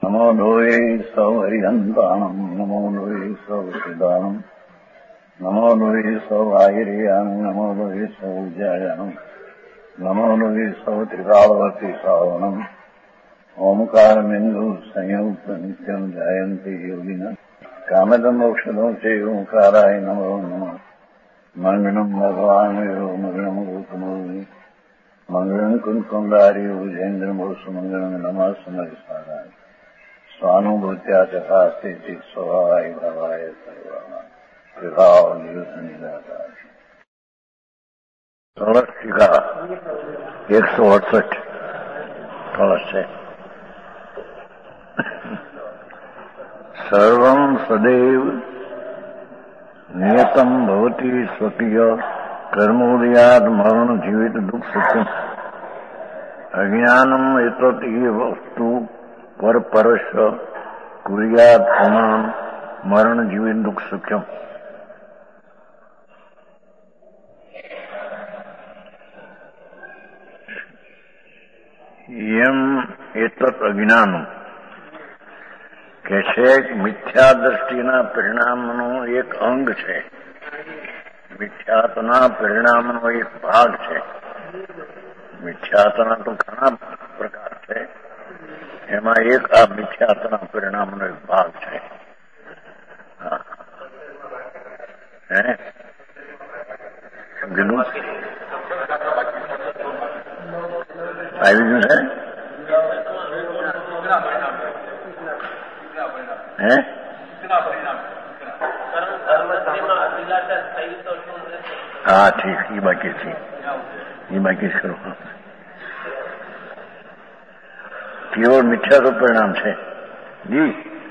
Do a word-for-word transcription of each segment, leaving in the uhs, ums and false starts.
નમો લોહે સૌ હરિહંતાણમ નમો લોહે સૌ સિદ્ધાણમ નમો લોહે સૌ આહિર્યાણમ નમો લોહે સૌ ઉજાયાણમ નમો લોહે સૌ ત્રિકાળવતી શ્રાવણમ ઓમકારમિંદુ સંયુક્ત નિત્યમ જાયંતી યોગિના કામદમ ઔષધો છે ઓંકારાય નમો નમઃ મંગળમ ભગવાન મંગળમ ગૌતમોની મંગળમ કુંકુંડારી ઉજેન્દ્રમોસુ મંગળમ નમઃ સમરિસારાય સ્વાનુભૂત્યા ચકાસ્તે સ્વભાવાય ભાવાય સર્વા વિભાવ નિયુત નિરાકાર કળશ ટીકા એકસો અડસઠ કળશ છે. સર્વં સદૈવ નિયતમ ભવતી સ્વકીય કર્મોદયાદ મરણ જીવિત દુઃખ સત્યમ અજ્ઞાનમ એતત વસ્તુ પરપરશ કુર્યાદ પુમાન મરણ જીવિત દુઃખ સત્યમ. એમ એતત અજ્ઞાનમ કે છે મિથ્યા દ્રષ્ટિના પરિણામનો એક અંગ છે, મિથ્યાત્વના પરિણામનો એક ભાગ છે. મિથ્યાત્વના તો ઘણા પ્રકાર છે, એમાં એક આ મિથ્યાત્વના પરિણામનો એક ભાગ છે. હે સમજેલું? આવી ગયું છે? હે હા ઠીક, એ બાકી છે, એ બાકી કરો. કેવળ મિથ્યા તો પરિણામ છે જી,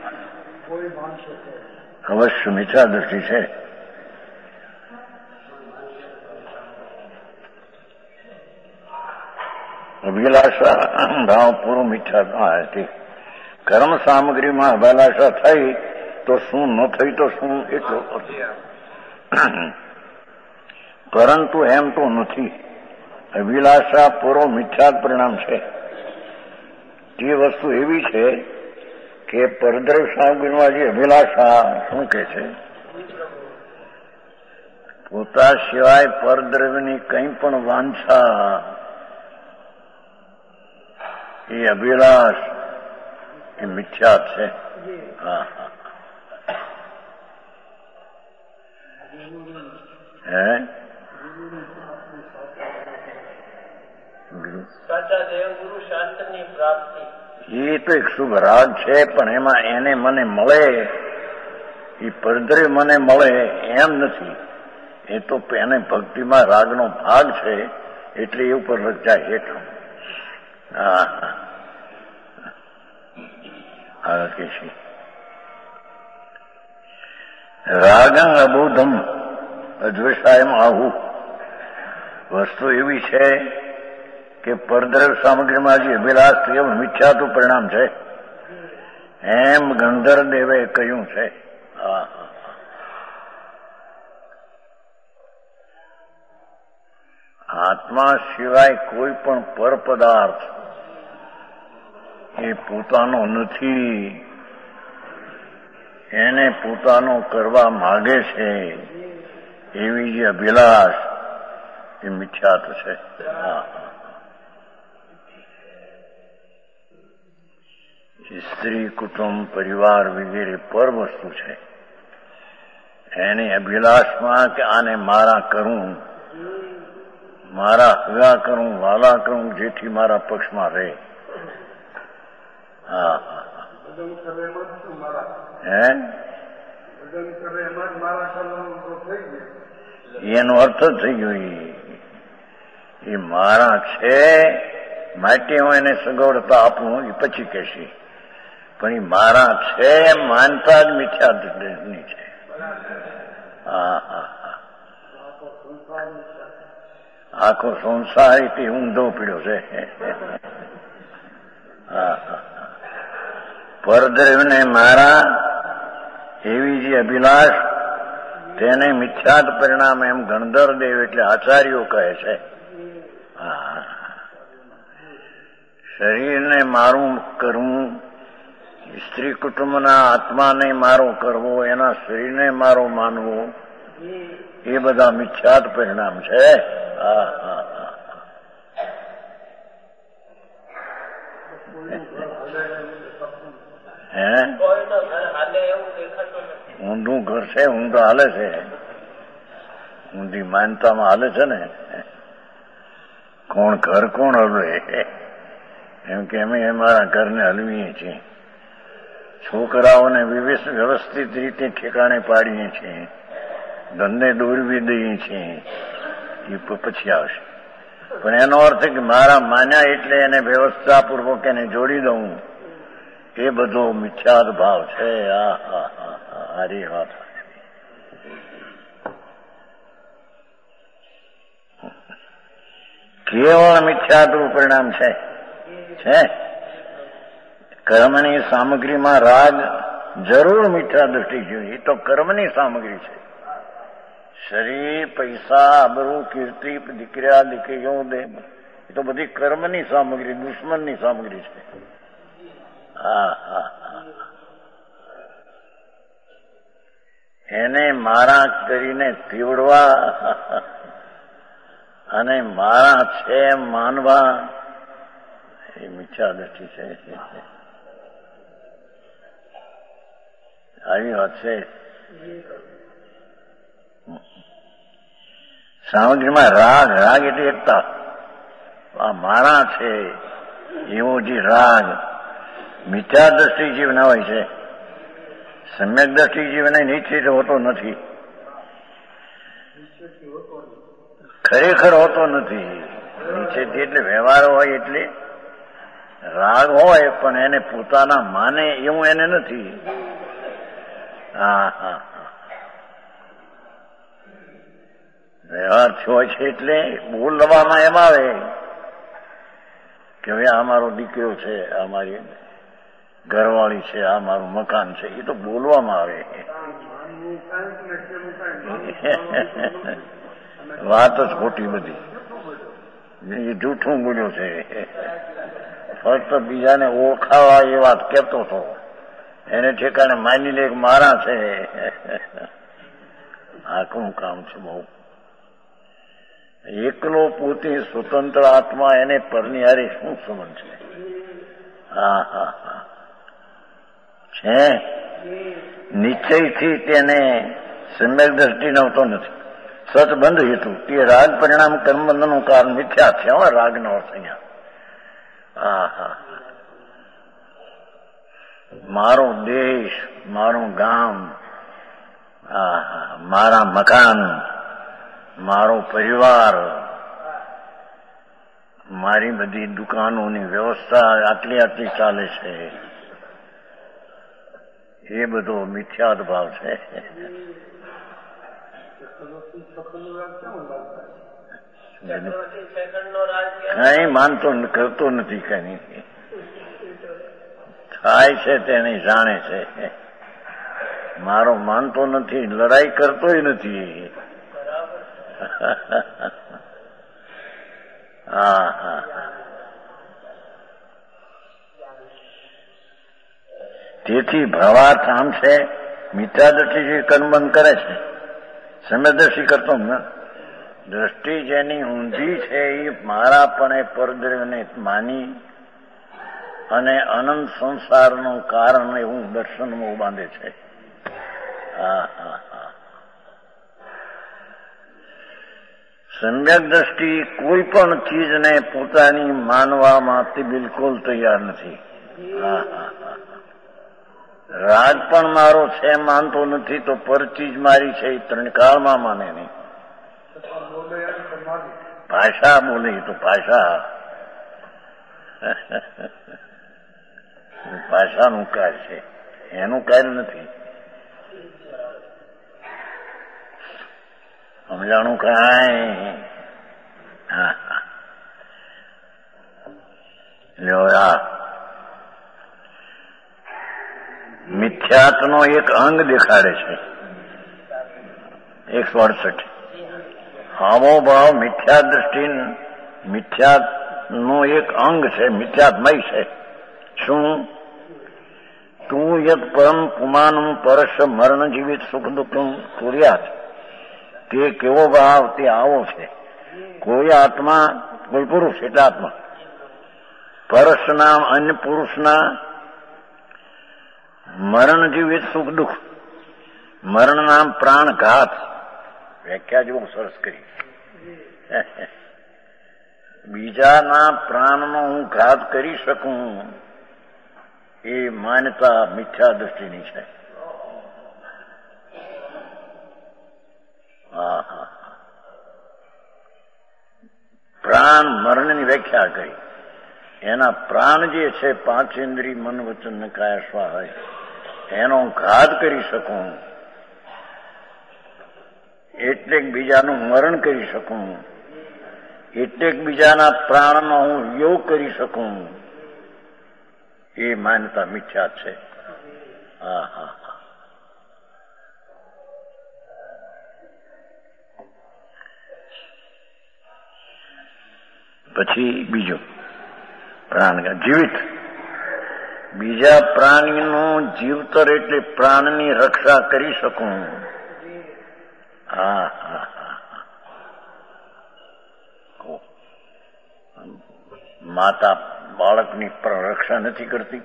અવશ્ય મિથ્યા દ્રષ્ટિ છે. અભિલાષા ભાવ પૂરો મિથ્યા ઠીક. કર્મ સામગ્રીમાં અભિલાષા થઈ તો શું, ન થઈ તો શું, એટલો. પરંતુ એમ તો નથી. અભિલાષા પૂરો મિથ્યા પરિણામ છે. તે વસ્તુ એવી છે કે પરદ્રવ્ય સામગ્રીમાં જે અભિલાષા શું કે છે, પોતા સિવાય પરદ્રવ્યની કંઈ પણ વાંછા, એ અભિલાષ એ મિથ્યા છે. હા હા હે એ તો એક શુભ રાગ છે, પણ એમાં એને મને મળે, એ પરદ્રવ્ય મને મળે એમ નથી. એ તો એને ભક્તિમાં રાગનો ભાગ છે, એટલે એ ઉપર રચાય હેઠળ. હા હા કે છે રાગ અબોધમ અદ્વેષાયમ આહુ. વસ્તુ એવી છે કે પરદ્રવ્ય સામગ્રીમાં જે અભિલાષ એ મિથ્યાતું પરિણામ છે, એમ ગંધર્વ દેવે કહ્યું છે. આત્મા સિવાય કોઈ પણ પર પદાર્થ એ પોતાનો નથી, એને પોતાનો કરવા માગે છે, એવી જે અભિલાષ એ મિથ્યાત છે. સ્ત્રી, કુટુંબ, પરિવાર વગેરે પર વસ્તુ છે. એની અભિલાષમાં કે આને મારા કરું, મારા હગા કરું, વાલા કરું, જેથી મારા પક્ષમાં રહે. હા હે એનો અર્થ જ થઈ ગયો. એ મારા છે માટે હું એને સગવડતા આપું, એ પછી કહેશે. પણ એ મારા છે એમ માનતા જ મિથ્યા દ્રષ્ટિની છે. હા હા હા આખો સંસાર તે ઊંધો પીડ્યો છે. હા હા પરદ્રવ્યને મારા એવી જે અભિલાષ, તેને મિથ્યાત પરિણામ એમ ગણધર દેવ એટલે આચાર્યો કહે છે. હા શરીરને મારું કરવું સ્ત્રી કુટુંબના આત્માને મારો કરવો, એના શરીરને મારો માનવો, એ બધા મિથ્યાત પરિણામ છે. હા હા હા હે ઊંધું ઘર છે, ઊંધું હાલે છે, ઊંધી માનતામાં હાલે છે ને. કોણ ઘર કોણ હલવે? એમ કે અમે અમારા ઘરને હલવીએ છીએ, છોકરાઓને વ્યવસ્થિત રીતે ઠેકાણે પાડીએ છીએ, ધંધે દોરવી દઈએ છીએ, એ પછી આવશે. પણ એનો અર્થ કે મારા માન્યા એટલે એને વ્યવસ્થાપૂર્વક એને જોડી દઉં, એ બધો મિથ્યાદ ભાવ છે. આ હા હા હા હારી વાત. કેવળ મિથ્યાદનું પરિણામ છે. છે કર્મની સામગ્રીમાં રાગ જરૂર મિથ્યા દ્રષ્ટિ જોઈએ. એ તો કર્મની સામગ્રી છે. શરીર, પૈસા, આબરૂ, કીર્તિ, દીકરા દીકરીઓ, એ તો બધી કર્મની સામગ્રી, દુશ્મનની સામગ્રી છે. હા હા હા એને મારા કરીને પીવડવા અને મારા છે માનવા, એ મિથ્યા દ્રષ્ટિ છે. આવી વાત છે. સામગ્રીમાં રાગ, રાગ એટલે એકતા. આ મારા છે એવો જે રાગ મિથ્યા દ્રષ્ટિ જીવન હોય છે. સમ્યક દ્રષ્ટિ જીવન નિશ્ચિત હોતો નથી, ખરેખર હોતો નથી. નિશ્ચિત એટલે વ્યવહાર હોય, એટલે રાગ હોય પણ એને પોતાના માને એવું એને નથી. હા હા વ્યવહાર થયો છે એટલે બોલવામાં એમ આવે કે હવે આ મારો દીકરો છે, આ મારી ઘરવાળી છે, આ મારું મકાન છે, એ તો બોલવામાં આવે. વાત જ ખોટી બધી, એ જૂઠું બોલ્યો છે. ફક્ત બીજાને ઓળખાવા એ વાત કહેતો હતો, એને ઠેકાણે માની લે મારા છે. આખું કામ છે બહુ. એકલો પોતે સ્વતંત્ર આત્મા, એને પરની હારે શું સંબંધ છે? હા હા હા છે. નિશ્ચયથી તેને સમ્યક દ્રષ્ટિ નહોતો નથી. સતબંધ હેતુ તે રાગ પરિણામ કર્મબંધનું કારણ મિથ્યા છે. હવે રાગનો અર્થ અહીંયા હા હા મારો દેશ, મારું ગામ, હા હા મારા મકાન, મારો પરિવાર, મારી બધી દુકાનોની વ્યવસ્થા આટલી આટલી ચાલે છે, એ બધો મિથ્યાદ ભાવ છે. કઈ માનતો કરતો નથી, કઈ થાય છે તેને જાણે છે. મારો માનતો નથી, લડાઈ કરતોય નથી. હા હા તેથી ભાવાર્થ આમ છે, મિથ્યાદ્રષ્ટિ કર્મબંધ કરે છે, સમ્યક્દ્રષ્ટિ કરતો ને. દ્રષ્ટિ જેની ઊંધી છે એ મારાપણે પરદ્રવ્યને માની અને અનંત સંસારનું કારણ એવું દર્શનમાં બાંધે છે. હા હા હા સમ્યક દ્રષ્ટિ કોઈ પણ ચીજને પોતાની માનવામાં તે બિલકુલ તૈયાર નથી. હા હા હા રાગ પણ મારો છે માનતો નથી, તો પર ચીજ મારી છે એ ત્રણ કાળમાં માને નહીં. ભાષા બોલે તો ભાષા ભાષાનું કાર્ય છે, એનું કાર્ય નથી. સમજાણું કાંઈ? હા હા લ્યો આ મિથ્યાત્વનો એક અંગ દેખાડે છે. એકસો અડસઠ હામો ભાવ મિથ્યા દ્રષ્ટિ મિથ્યાત નું એક અંગ છે, મિથ્યાત્મય છે. શું? તું યત પરમ પુમાનું પરશ મરણ જીવિત સુખ દુઃખ કુર્યાત, તે કેવો ભાવ તે આવો છે. કોઈ આત્મા, કોઈ પુરુષ એટલે આત્મા, પરશના અન્ય પુરુષના મરણ જીવિત સુખ દુઃખ, મરણના પ્રાણઘાત, વ્યાખ્યા જેવું સરસ કરી. બીજાના પ્રાણનો હું ઘાત કરી શકું એ માન્યતા મિથ્યા દૃષ્ટિની છે. હા હા પ્રાણ મરણની વ્યાખ્યા કરી. એના પ્રાણ જે છે પાંચ ઇન્દ્રિય મન વચન કાયા સ્વાહા, એનો ઘાત કરી શકું એટલે બીજાનું મરણ કરી શકું, એટલે બીજાના પ્રાણનો હું યોગ કરી શકું, એ માન્યતા મિથ્યા છે. હા હા હા પછી બીજું પ્રાણ જીવિત, બીજા પ્રાણીનું જીવતર એટલે પ્રાણની રક્ષા કરી શકું. હા હા હા માતા બાળકની રક્ષા નથી કરતી?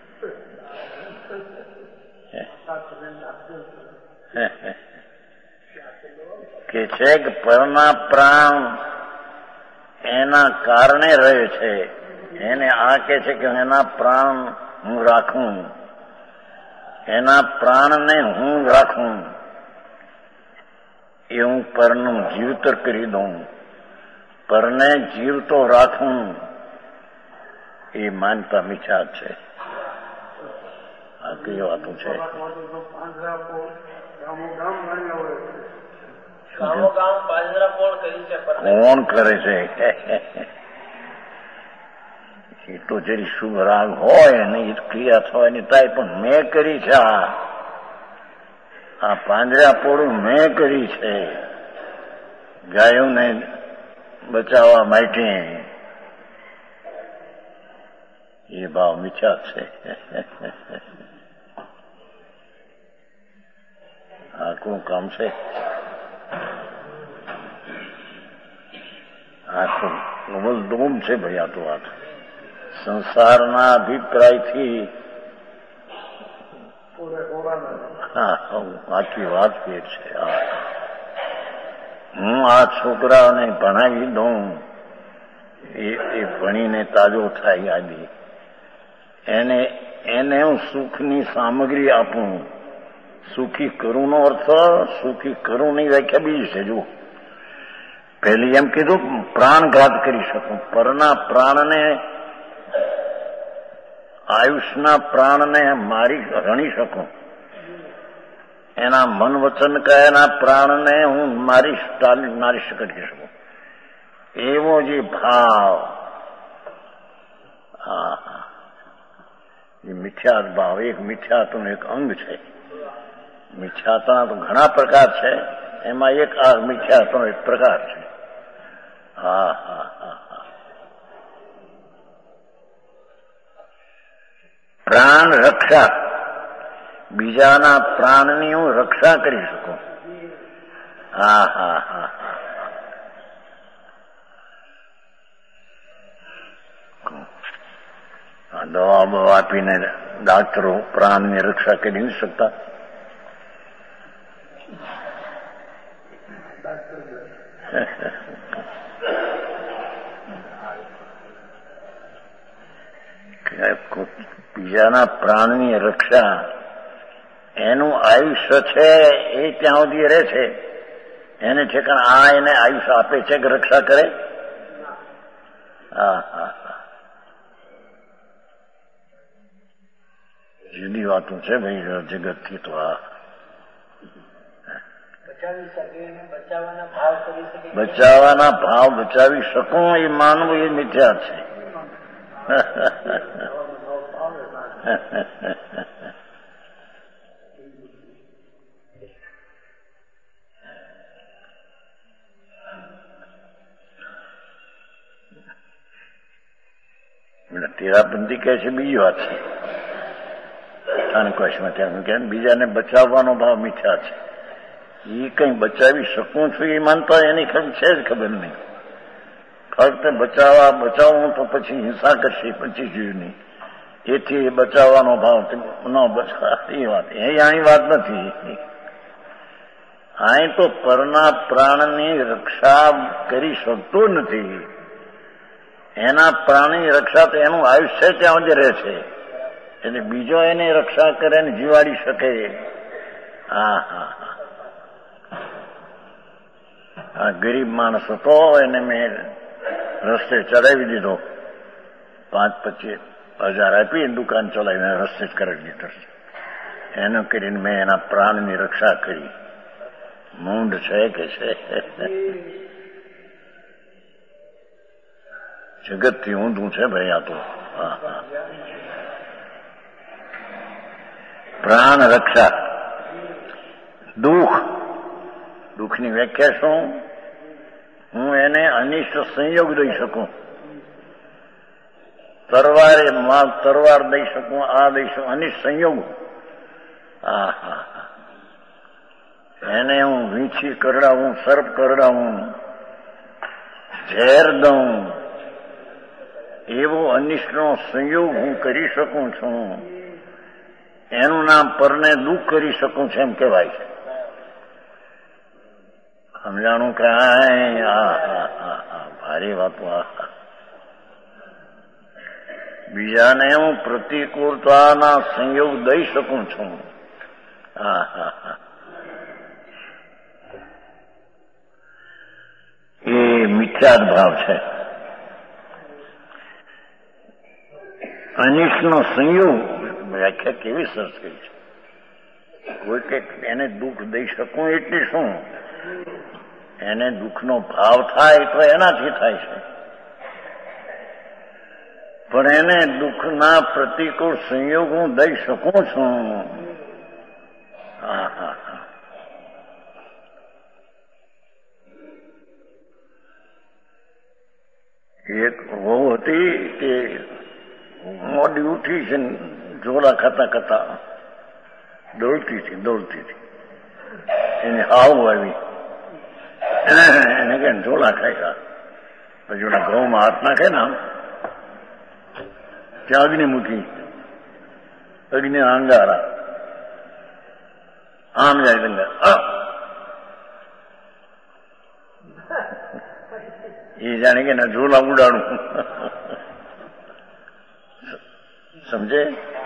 કે છે કે પરના પ્રાણ એના કારણે રહે છે. એને આ કે છે કે એના પ્રાણ હું રાખું, એના પ્રાણને હું રાખું, એ હું પરનું જીવતર કરી દઉં, પરને જીવતો રાખું, એ માનતા મિથ્યા છે. આ કઈ વાતો છે? કોણ કરે છે? એ તો જરી શુભ રાગ હોય ને એ ક્રિયા થવાની થાય, પણ મેં કરી છે. આ પાંજરા પોળું મેં કરી છે ગાયોને બચાવવા માટે, એ ભાવ મિથ્યા છે. આટલું કામ છે. આ તો ડૂમ છે ભાઈ. આ તો વાત સંસારના અભિપ્રાયથી હા આખી વાત ફેર છે. હું આ છોકરાઓને ભણાવી દઉં, એ ભણીને તાજો થાય આદિ, એને એને હું સુખની સામગ્રી આપું. સુખી કરું નો અર્થ, સુખી કરું ની વ્યાખ્યા બીજી છે. જુઓ, પહેલી એમ કીધું પ્રાણઘાત કરી શકું, પરના પ્રાણને, આયુષના પ્રાણને મારી રણી શકું, એના મન વચન કયાના પ્રાણને હું મારી નારી કરી શકું, એવો જે ભાવ, હા એ મિથ્યા ભાવ એક મિથ્યાત્વનું એક અંગ છે. મિથ્યાત્વના તો ઘણા પ્રકાર છે, એમાં એક આ મિથ્યાત્વનો એક પ્રકાર છે. હા હા હા હા પ્રાણ રક્ષા, બીજાના પ્રાણની હું રક્ષા કરી શકું. હા હા હા દવા બવા આપીને ડાક્ટરો પ્રાણની રક્ષા કરી નથી શકતા. બીજાના પ્રાણની રક્ષા, એનું આયુષ્ય છે એ ત્યાં સુધી રહે છે. એને ઠેકાણ આ એને આયુષ્ય આપે છે કે રક્ષા કરે? હા હા હા જુદી વાતો છે ભાઈ જગતથી. તો આ બચાવવાના ભાવ બચાવી શકું એ માનવું એ મિથ્યા છે. તેરાપંથી કહે છે બીજી વાત છે. સ્થાનકોશમાં ત્યાં કે બીજાને બચાવવાનો ભાવ મિથ્યા છે. એ કઈ બચાવી શકું છું એ માનતા એની ખબર છે જ ખબર નહીં. ફક્ત બચાવવા બચાવવું તો પછી હિંસા કરશે પચીસ જીવની, એથી એ બચાવવાનો ભાવ ન બચા એ વાત એ અહીં વાત નથી. અહીં તો પરના પ્રાણની રક્ષા કરી શકતો નથી. એના પ્રાણની રક્ષા તો એનું આયુષ્ય ત્યાં જ રહે છે, એટલે બીજો એને રક્ષા કરે ને જીવાડી શકે. હા હા હા આ ગરીબ માણસ હતો, એને મેં રસ્તે ચડાવી દીધો, પાંચ પચીસ હજાર આપી દુકાન ચલાવીને રસ્તે જ કરાવી દીધો. એનું કરીને મેં એના પ્રાણની રક્ષા કરી. મૂંડ છે કે છે, જગતથી ઊંધું છે ભાઈ આ તો. પ્રાણ રક્ષા. દુઃખ, દુઃખની વ્યાખ્યા શું? હું એને અનિષ્ટ સંયોગ દઈ શકું, તરવારે માં તરવાર દઈ શકું, આ દઈ શકું, અનિષ્ટ સંયોગ. હા હા એને હું વીંછી કરડાવું, સર્પ કરડાવું, ઝેર દઉં, એવો અનિષ્ટનો સંયોગ હું કરી શકું છું. એનું નામ પરને દુઃખ કરી શકું છું એમ કહેવાય છે. સમજાણું કાંઈ? હા હા હા હા ભારી વાતો. આ બીજાને હું પ્રતિકૂળતાના સંયોગ દઈ શકું છું. હા હા હા એ મિથ્યાદ ભાવ છે. અનિષ્ટનો સંયોગ વ્યાખ્યા કેવી સરસ કરી છે. કોઈ કંઈક એને દુઃખ દઈ શકું એટલે શું? એને દુઃખનો ભાવ થાય તો એનાથી થાય છે, પણ એને દુઃખના પ્રતિકૂળ સંયોગ હું દઈ શકું છું. હા હા હા એક વહુ હતી કે મોડી ઉઠી છે, ઝોલા ખાતા ખાતા દોડતી હતી દોડતી હતી એને હાવ આવી. એને કે ઝોલા ખાઈ, પછી ઓલા ઘઉંમાં હાથ નાખે ને આમ ત્યાં અગ્નિ મૂકી, અગ્નિ અંગારા આમ જાય ડંગા. એ જાણે કે ના ઝોલા ઉડાડું. સમજે?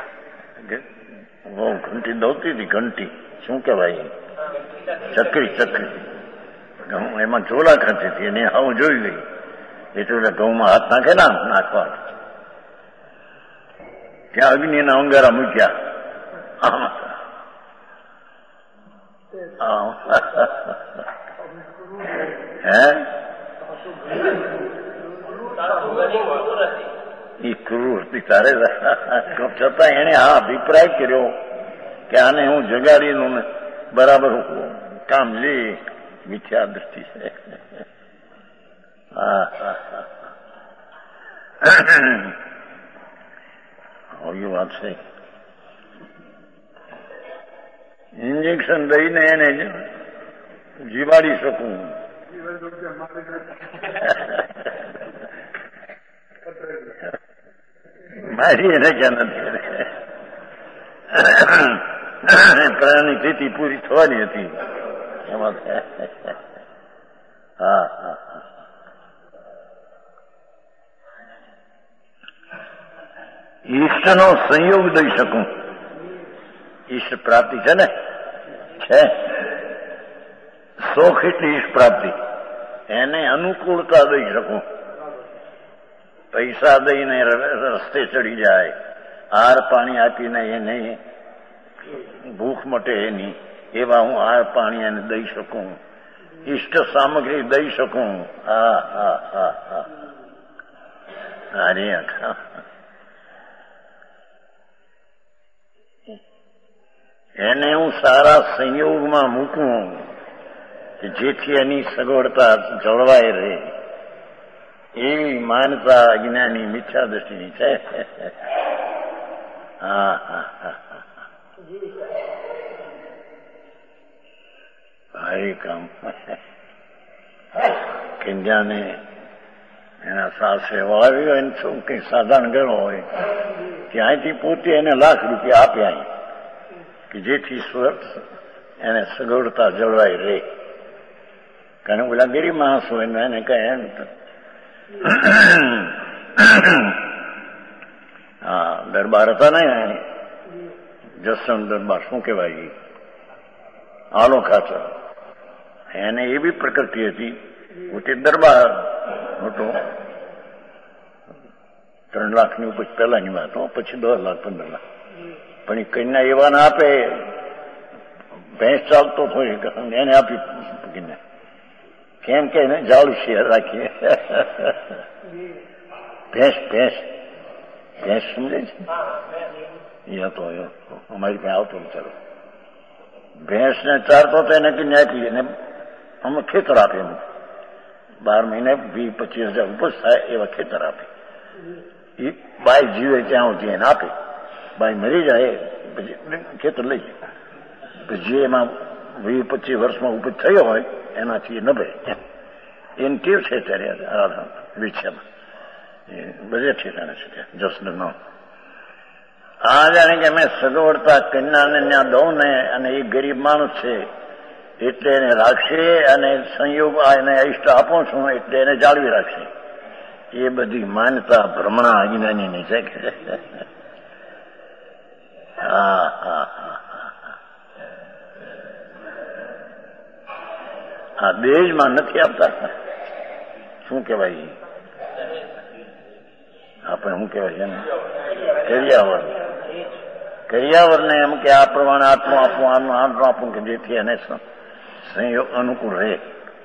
બહુ ઘંટી દોડતી હતી. ઘંટી શું કહેવાય? ચકરી ચકરી ઘઉં એમાં ઝોલા ખાતી હતી અને હું જોઈ ગઈ. એટલે ઘઉંમાં હાથ નાખે ને નાખવા, ત્યાં અગ્નિના અંગારા મૂક્યા. હે એ ક્રૂર હતી તારે છતાં એને આ અભિપ્રાય કર્યો કે આને હું જગાડીનું બરાબર કામ લે. મિથ્યા દ્રષ્ટિ છે. હા હા હા આવી વાત છે. ઇન્જેક્શન દઈને એને જીવાડી શકું. મારી એને ક્યાં નથી, પ્રાણની સ્થિતિ પૂરી થવાની હતી એમાં. હા હા ઈષ્ટનો સંયોગ દઈ શકું. ઈષ્ટ પ્રાપ્તિ છે ને, છે શોખ એટલી ઈષ્ટ પ્રાપ્તિ. એને અનુકૂળતા દઈ શકું. પૈસા દઈને રસ્તે ચડી જાય, હાર પાણી આપીને એને ભૂખ મટે એની, એવા હું હાર પાણી એને દઈ શકું. ઈષ્ટ સામગ્રી દઈ શકું. હા હા હા હા હારી આખા એને હું સારા સંયોગમાં મૂકું કે જેથી એની સગવડતા જળવાઈ રહે. એવી માનતા અજ્ઞાની મિથ્યા દ્રષ્ટિની છે. હા હા હા ભાઈ કામ કન્યાને એના સાસે વાવી હોય ને શું કઈ સાધારણ ગણો હોય ત્યાંથી પોતે એને લાખ રૂપિયા આપ્યા કે જેથી સ્વર્થ એને સગવડતા જળવાઈ રહે. કારણ પેલા ગરીબ માણસ હોય ને એને કઈ એમ હા દરબાર હતા ને જસવંત દરબાર શું કહેવાય આલો ખાચર એને એવી પ્રકૃતિ હતી પોતે દરબાર મોટો ત્રણ લાખની ઉપર પહેલાની વાત હો પછી દસ લાખ પંદર લાખ પણ એ કન્યા એવા ના આપે ભેંસ ચાલતો થોડી એને આપી કન્યા કેમ કે એને જાળું શેર રાખીએ ભેંસ ભેંસ ભેંસ સમજે છે એ હતો અમારી પાસે આવતો ચાલો ભેંસ ને ચારતો તો એને કન્યા આપી એને અમે ખેતર આપે એમ બાર મહિને વીસ પચીસ હજાર ઉપર થાય એવા ખેતર આપે એ બાઈ જીવે ત્યાં સુધી એને આપે બાઈ મરી જાય પછી ખેતર લઈ જાય પછી જે એમાં વીસ પચીસ વર્ષમાં ઉપર થયો હોય એનાથી એ નભે એની ટેવ છે ત્યારે વિછામાં બધે ઠેકાણે છે જસન નો આ જાણે કે મેં સગવડતા કન્યાને ત્યાં દઉં ને અને એ ગરીબ માણસ છે એટલે એને રાખશે અને સંયોગ એને ઇષ્ટ આપું છું એટલે એને જાળવી રાખશે. એ બધી માન્યતા ભ્રમણા અજ્ઞાનીની છે કે હા હા હા દેશમાં નથી આપતા શું કહેવાય આપણે શું કહેવાય છે ને કરિયાવર કરિયાવરને એમ કે આ પ્રમાણે આટલું આપવું આનું આટલું આપવું કે જેથી એને સંયોગ અનુકૂળ રહે.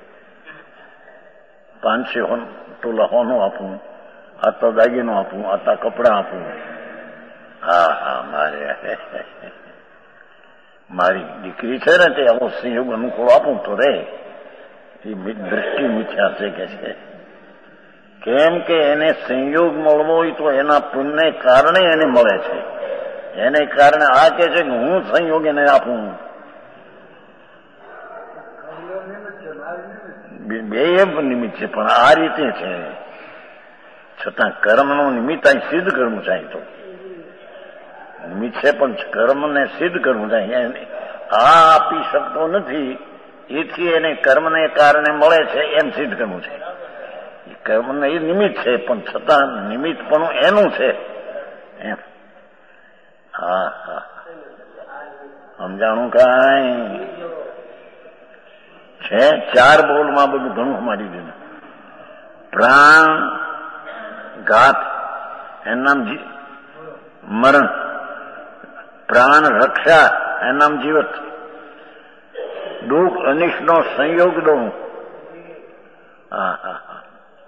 પાંચસો ટોલા હોનું આપવું આટલા દાગીનો આપવું આટલા કપડા આપવું હા હા મારે મારી દીકરી છે ને તે આવો સંયોગ અનુકૂળ આપું તો રે એ દ્રષ્ટિ મિથ્યા છે કે છે કેમ કે એને સંયોગ મળવો હોય તો એના પુણ્યને કારણે એને મળે છે. એને કારણે આ કે છે કે હું સંયોગ એને આપું બે નિમિત્ત છે પણ આ રીતે છે છતાં કર્મનું નિમિત્ત અહીં સિદ્ધ કરવું ચાહે તો નિમિત્ત છે પણ કર્મને સિદ્ધ કરવું ચાહે આ આપી શકતો નથી એથી એને કર્મને કારણે મળે છે એમ સિદ્ધ કરવું છે. કર્મને એ નિમિત્ત છે પણ છતાં નિમિત્ત પણ એનું છે એમ હા હા સમજાણું કાંઈ છે. ચાર બોલમાં બધું ઘણું અમારી દીધું. પ્રાણ ઘાત એનું નામ મરણ, પ્રાણ રક્ષા એનું નામ જીવત, દુઃખ અનિષ્ટનો સંયોગ દઉં હા હા હા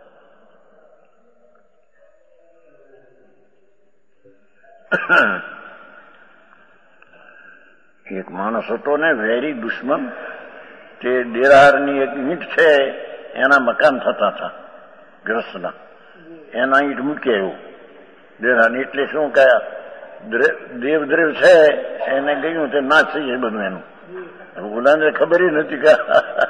એક માણસ હતો ને વેરી દુશ્મન તે દેરારની એક ઈંટ છે એના મકાન થતા હતા ગ્રસ્તના એના ઈંટ મૂકે એવું દેરાની એટલે શું કયા દેવદ્રેવ છે એને ગયું તે નાશ થઈ જાય બધું એનું ઓલાને ખબર નથી કે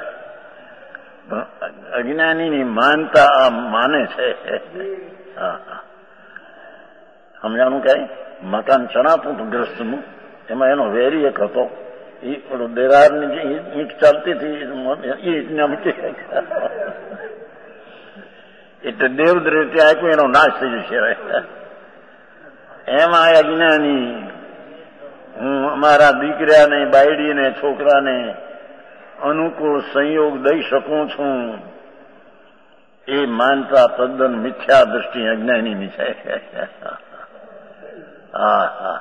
અજ્ઞાનીની માનતા આ માને છે. હા હા સમજાણું કઈ મકાન ચણાતું હતું ગ્રસ્તનું એમાં એનો વેરી એક હતો એ ઓલો દેરારની જે ઈંટ ચાલતી હતી એ ઈંટને મૂકી એટલે દેવદ્રેવ ત્યાં આપ્યું એનો નાશ થઈ જશે. એમાં અજ્ઞાની હું અમારા દીકરાને બાયડીને છોકરાને અનુકૂળ સંયોગ દઈ શકું છું એ માનતા તદ્દન મિથ્યા દ્રષ્ટિ અજ્ઞાનીની છે. હા હા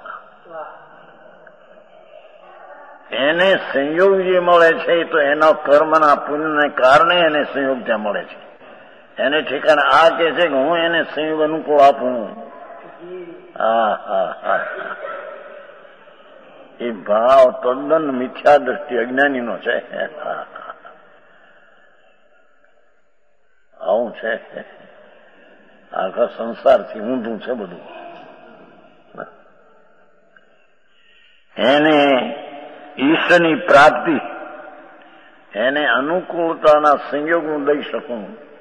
એને સંયોગ જે મળે છે તો એના કર્મના પુણ્યને કારણે એને સંયોગ ત્યાં મળે છે. એને ઠેકાણે આ કે છે કે હું એને સંયોગ અનુકૂળ આપું હા હા હા એ ભાવ તદ્દન મિથ્યા દ્રષ્ટિ અજ્ઞાનીનો છે. આવું છે આખા સંસારથી ઊંધું છે બધું. એને ઈશ્વરની પ્રાપ્તિ, એને અનુકૂળતાના સંયોગ હું દઈ શકું.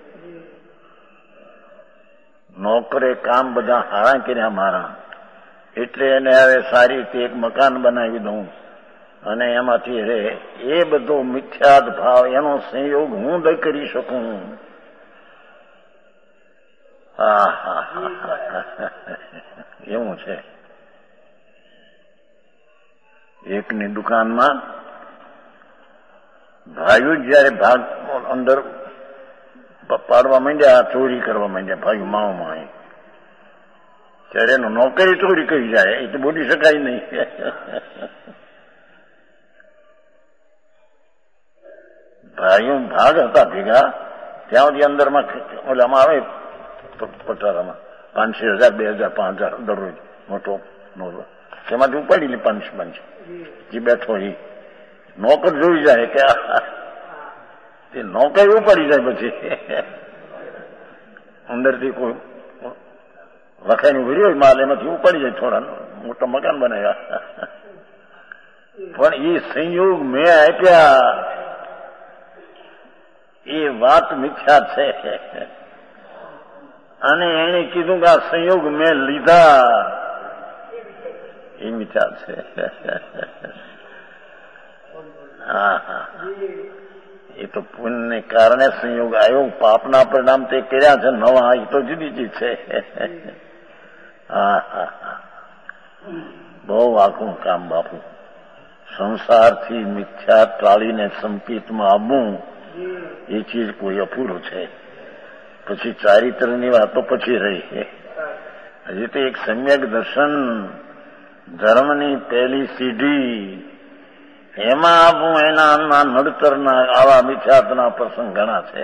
નોકરે કામ બધા હારા કર્યા મારા, એટલે એને હવે સારી રીતે એક મકાન બનાવી દઉં અને એમાંથી રે, એ બધો મિથ્યાત ભાવ, એનો સંયોગ હું દઈ કરી શકું. હા હા હા, એવું છે. એકની દુકાનમાં ભાઈઓ જયારે ભાગ અંદર પાડવા માંડ્યા, ચોરી કરવા માંડ્યા ભાઈઓ માઓમાં, ત્યારે એનો નોકરી ચોરી કરી જાય એ તો બોલી શકાય નહીં. ભાઈઓ ભાગ હતા ભેગા, ત્યાં સુધી અંદરમાં ઓલામાં આવે પટારામાં પાંચસો હજાર બે હજાર પાંચ હજાર દરરોજ મોટો નોટો, તેમાંથી ઉપાડી લે પાંચસો પાંચસો. જે બેઠો એ નોકર જોઈ જાય કે એ નોકર ઉપાડી જાય, પછી અંદરથી કોઈ વખાઈનું ભર્યું હોય માલ, એમાંથી ઉપાડી જાય, થોડા મોટા મકાન બનાવ્યા. પણ એ સંયોગ મેં આપ્યા, એ વાત મિથ્યા છે. અને એને કીધું કે આ સંયોગ મેં લીધા, એ મિથ્યા છે. હા હા, એ તો પુણ્યને કારણે સંયોગ આવ્યો, પાપના પરિણામ તે કર્યા છે નવા, એ તો જુદી ચીજ છે. હા હા હા, બહુ આખું કામ બાપુ. સંસારથી મિથ્યા ટાળીને સંપિતમાં આવવું, એ ચીજ કોઈ અપૂરું છે. પછી ચારિત્રની વાતો પછી રહી. હજી તો એક સમ્યક દર્શન, ધર્મની પહેલી સીઢી, એમાં આપું એના નડતરના આવા મિથ્યાતના પ્રસંગ ઘણા છે.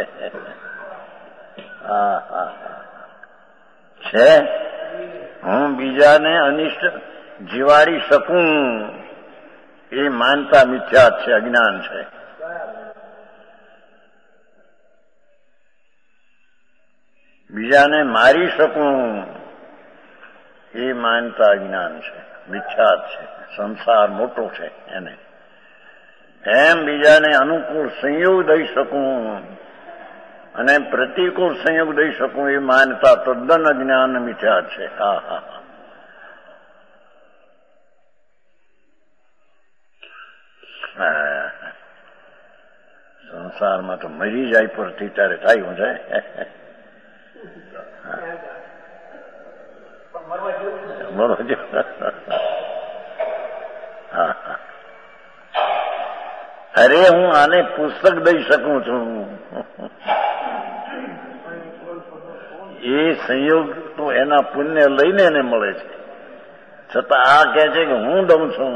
હા હા છે. હું બીજાને અનિષ્ટ જીવાડી શકું, એ માનતા મિથ્યાત છે, અજ્ઞાન છે. બીજાને મારી શકું, એ માનતા અજ્ઞાન છે, મિથ્યાત છે. સંસાર મોટો છે એને. એમ બીજાને અનુકૂળ સંયોગ દઈ શકું અને પ્રતિકૂળ સંયોગ દઈ શકું, એ માનતા તદ્દન અજ્ઞાન મિથ્યાત છે. હા હા હા, સંસારમાં તો મરી જાય પરથી ત્યારે થાય હું જાય. બરોબર. હા હા, અરે હું આને પુસ્તક દઈ શકું છું, એ સંયોગ તો એના પુણ્ય લઈને એને મળે છે, છતાં આ કહે છે કે હું દઉં છું.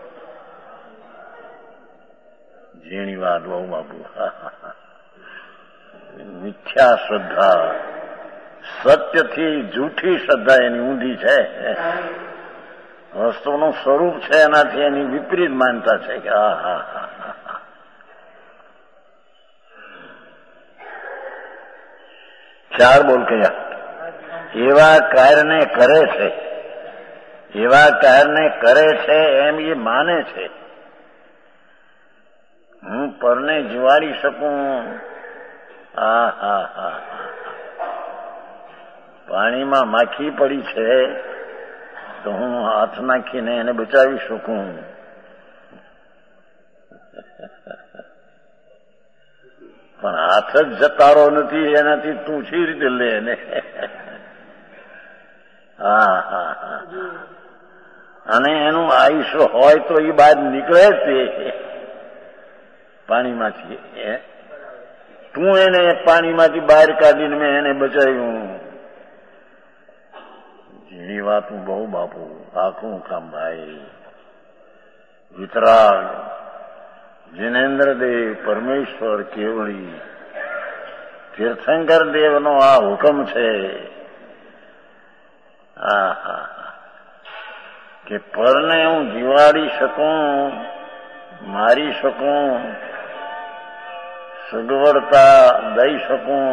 ઝીણી વાત બહુ બાપુ. મિથ્યા શ્રદ્ધા, સત્યથી જૂઠી શ્રદ્ધા એની ઊંધી છે. વસ્તુનું સ્વરૂપ છે એનાથી એની વિપરીત માનતા છે કે હા હા હા. ચાર બોલ કયા? એવા કાર્યને કરે છે, એવા કાર્યને કરે છે એમ એ માને છે. હું પરને જીવાડી શકું. હા હા હા, પાણીમાં માખી પડી છે તો હું હાથ નાખીને એને બચાવી શકું. પણ હાથ જ જતારો નથી, એનાથી તું સી રીતે લે એને? હા હા હા, અને એનું આયુષ્ય હોય તો એ બહાર નીકળે છે પાણીમાંથી. તું એને પાણીમાંથી બહાર કાઢીને મેં એને બચાવ્યું. ઝીણી વાત હું બહુ બાપુ, આખું કામ ભાઈ. વિતરાગ જિનેન્દ્રદેવ પરમેશ્વર કેવળી તીર્થંકર દેવનો આ હુકમ છે. હા હા, કે પરને હું જીવાડી શકું, મારી શકું, સગવડતા દઈ શકું,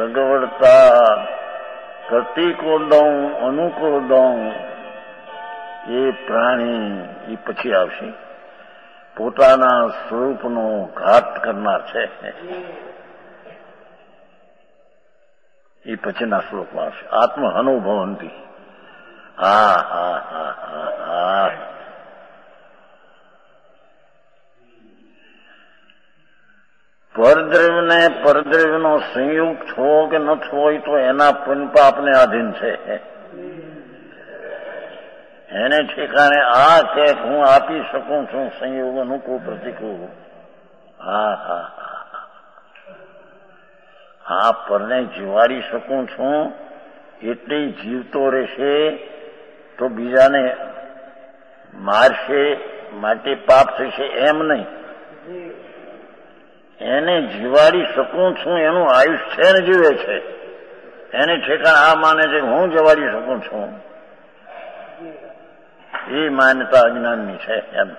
સગવડતા પ્રતિકૂળ દઉં, અનુકૂળ દઉં, એ પ્રાણી એ પછી આવશે. પોતાના સ્વરૂપનો ઘાત કરનાર છે એ પછીના શ્લોકમાં આવશે. આત્મ અનુભવંતી. હા હા હા હા હા પરદ્રવ્ય ને પરદ્રવ્યનો સંયોગ છો કે ન છો હોય તો એના પુણ્યપાપને આધીન છે. એને ઠેકાણે આ કે હું આપી શકું છું સંયોગ અનુકૂળ પ્રતિકૂળ. હા હા હા હા પરને જીવાડી શકું છું એટલે જીવતો રહેશે તો બીજાને મારશે માટે પાપ થશે એમ નહીં. એને જીવાડી શકું છું એનું આયુષ્ય છે ને જીવે છે એને ઠેકાણ આ માને છે હું જીવાડી શકું છું એ માન્યતા અજ્ઞાનની છે એમ.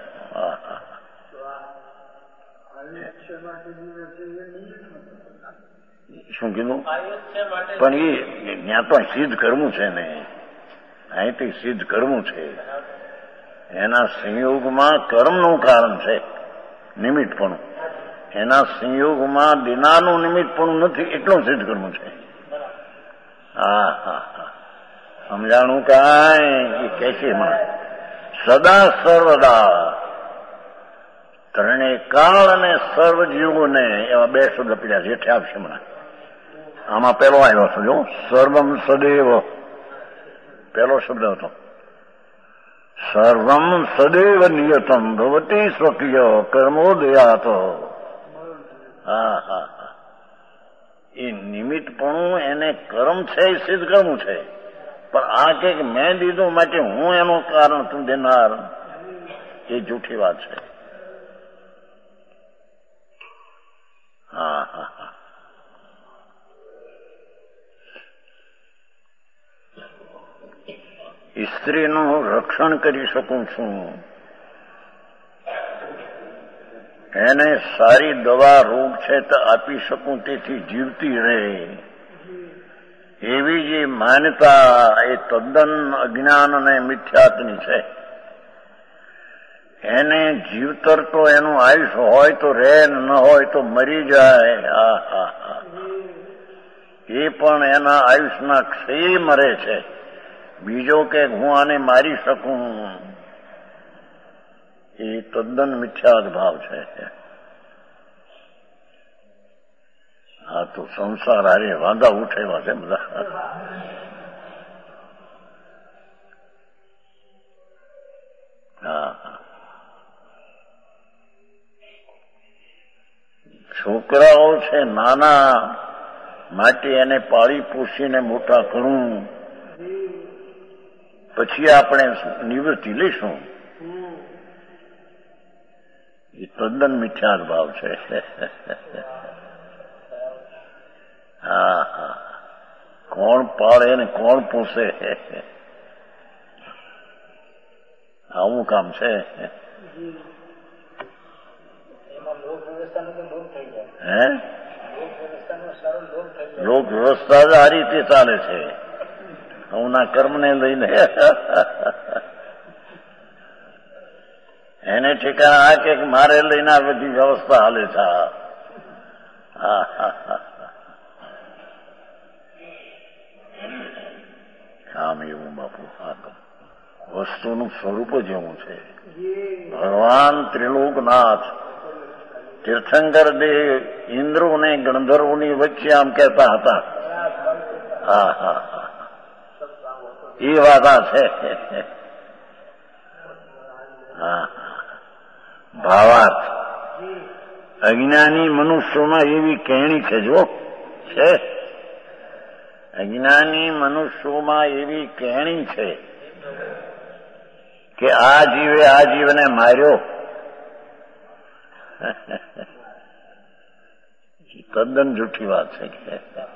શું કીધું? પણ એ ત્યાં તો સિદ્ધ કરવું છે ને, અહીંથી સિદ્ધ કરવું છે. એના સંયોગમાં કર્મનું કારણ છે નિમિત્તપણું. એના સંયોગમાં દિનાનું નિમિત્તપણું નથી એટલું સિદ્ધ કરવું છે. હા હા હા સમજાણું કાંઈ એ કે છે એમાં સદા સર્વદા ત્રણે કાળ અને સર્વજીવોને એવા બે શબ્દ પીડ્યા છે. ઠ્યાપ છે હમણાં આમાં પેલો આવ્યો છે જો સર્વમ સદૈવ પેલો શબ્દ હતો. સર્વમ સદૈવ નિયતમ ભવતી સ્વકીય કર્મોદયાત. હા હા હા એ નિમિત્તપણું એને કર્મ છે એ સિદ્ધ કરવું છે. પણ આ કે મેં દીધું માટે હું એનું કારણ તું દેનાર એ જૂઠી વાત છે. હા હા હા સ્ત્રીનું રક્ષણ કરી શકું છું, એને સારી દવા રોગ છે તો આપી શકું તેથી જીવતી રહે એવી જે માન્યતા એ તદ્દન અજ્ઞાન અને મિથ્યાત્વની છે. એને જીવતર તો એનું આયુષ્ય હોય તો રહે ન હોય તો મરી જાય. હા હા હા એ પણ એના આયુષ્યના ક્ષય મરે છે. બીજો કે હું આને મારી શકું એ તદ્દન મિથ્યાદ ભાવ છે. આ તો સંસાર હારે વાંધા ઉઠેલા છે બધા. હા છોકરાઓ છે નાના માટે એને પાળી પોષીને મોટા કરવું પછી આપણે નિવૃત્તિ લઈશું એ તદ્દન મિથ્યાદ ભાવ છે. હા હા કોણ પાળે ને કોણ પોષે આવું કામ છે. હે લોક વ્યવસ્થા આ રીતે ચાલે છે હમણાં કર્મને લઈને. એને ઠેકાણા આ કે મારે લઈને આ બધી વ્યવસ્થા હાલે છે. હા હા હા કામ એવું બાપુ. હા વસ્તુનું સ્વરૂપ જ એવું છે. ભગવાન ત્રિલોકનાથ તીર્થંકર દેવ ઇન્દ્રો ને ગણધર્વોની વચ્ચે આમ કહેતા હતા. હા હા હા એ વાત આ છે. હા ભાવાર્થ અજ્ઞાની મનુષ્યોમાં એવી કહેણી છે જો છે. અજ્ઞાની મનુષ્યોમાં એવી કહેણી છે કે આ જીવે આ જીવને માર્યો. તદ્દન જૂઠી વાત છે.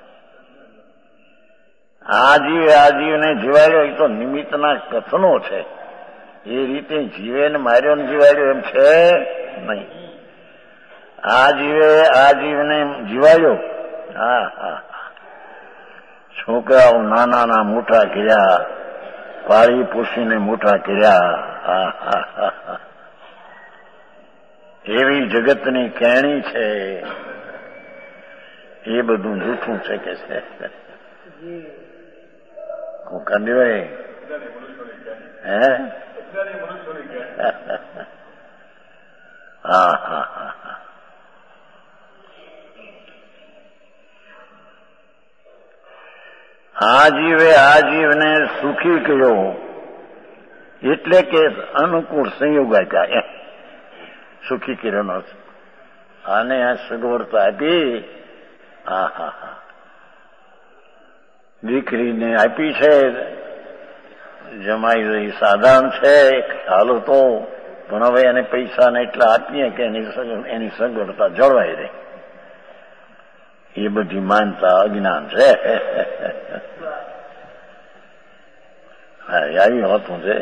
આ જીવે આ જીવને જીવાડ્યો એ તો નિમિત્તના કથનો છે. એ રીતે જીવે ને માર્યો ને જીવાડ્યો એમ છે નહીં. આ જીવે આ જીવને જીવાડ્યો. હા હા છોકરાઓ નાના ના મોટા કર્યા પાળી પોષીને મોટા કર્યા. એવી જગતની કેણી છે, એ બધું જૂઠું છે કે છે. કન્યાભાઈ હે હા હા હા આ જીવે આ જીવને સુખી કર્યો એટલે કે અનુકૂળ સંયોગ આપ્યા એમ સુખી કર્યો. આને આ સગવડતા આપી. હા હા હા દીકરીને આપી છે, જમાઈ રહી સાધારણ છે, ખ્યાલ હતો, પણ હવે એને પૈસાને એટલા આપીએ કે એની સગવડતા જળવાઈ રહે. એ બધી માનતા અજ્ઞાન છે. હા આવી હોતું છે.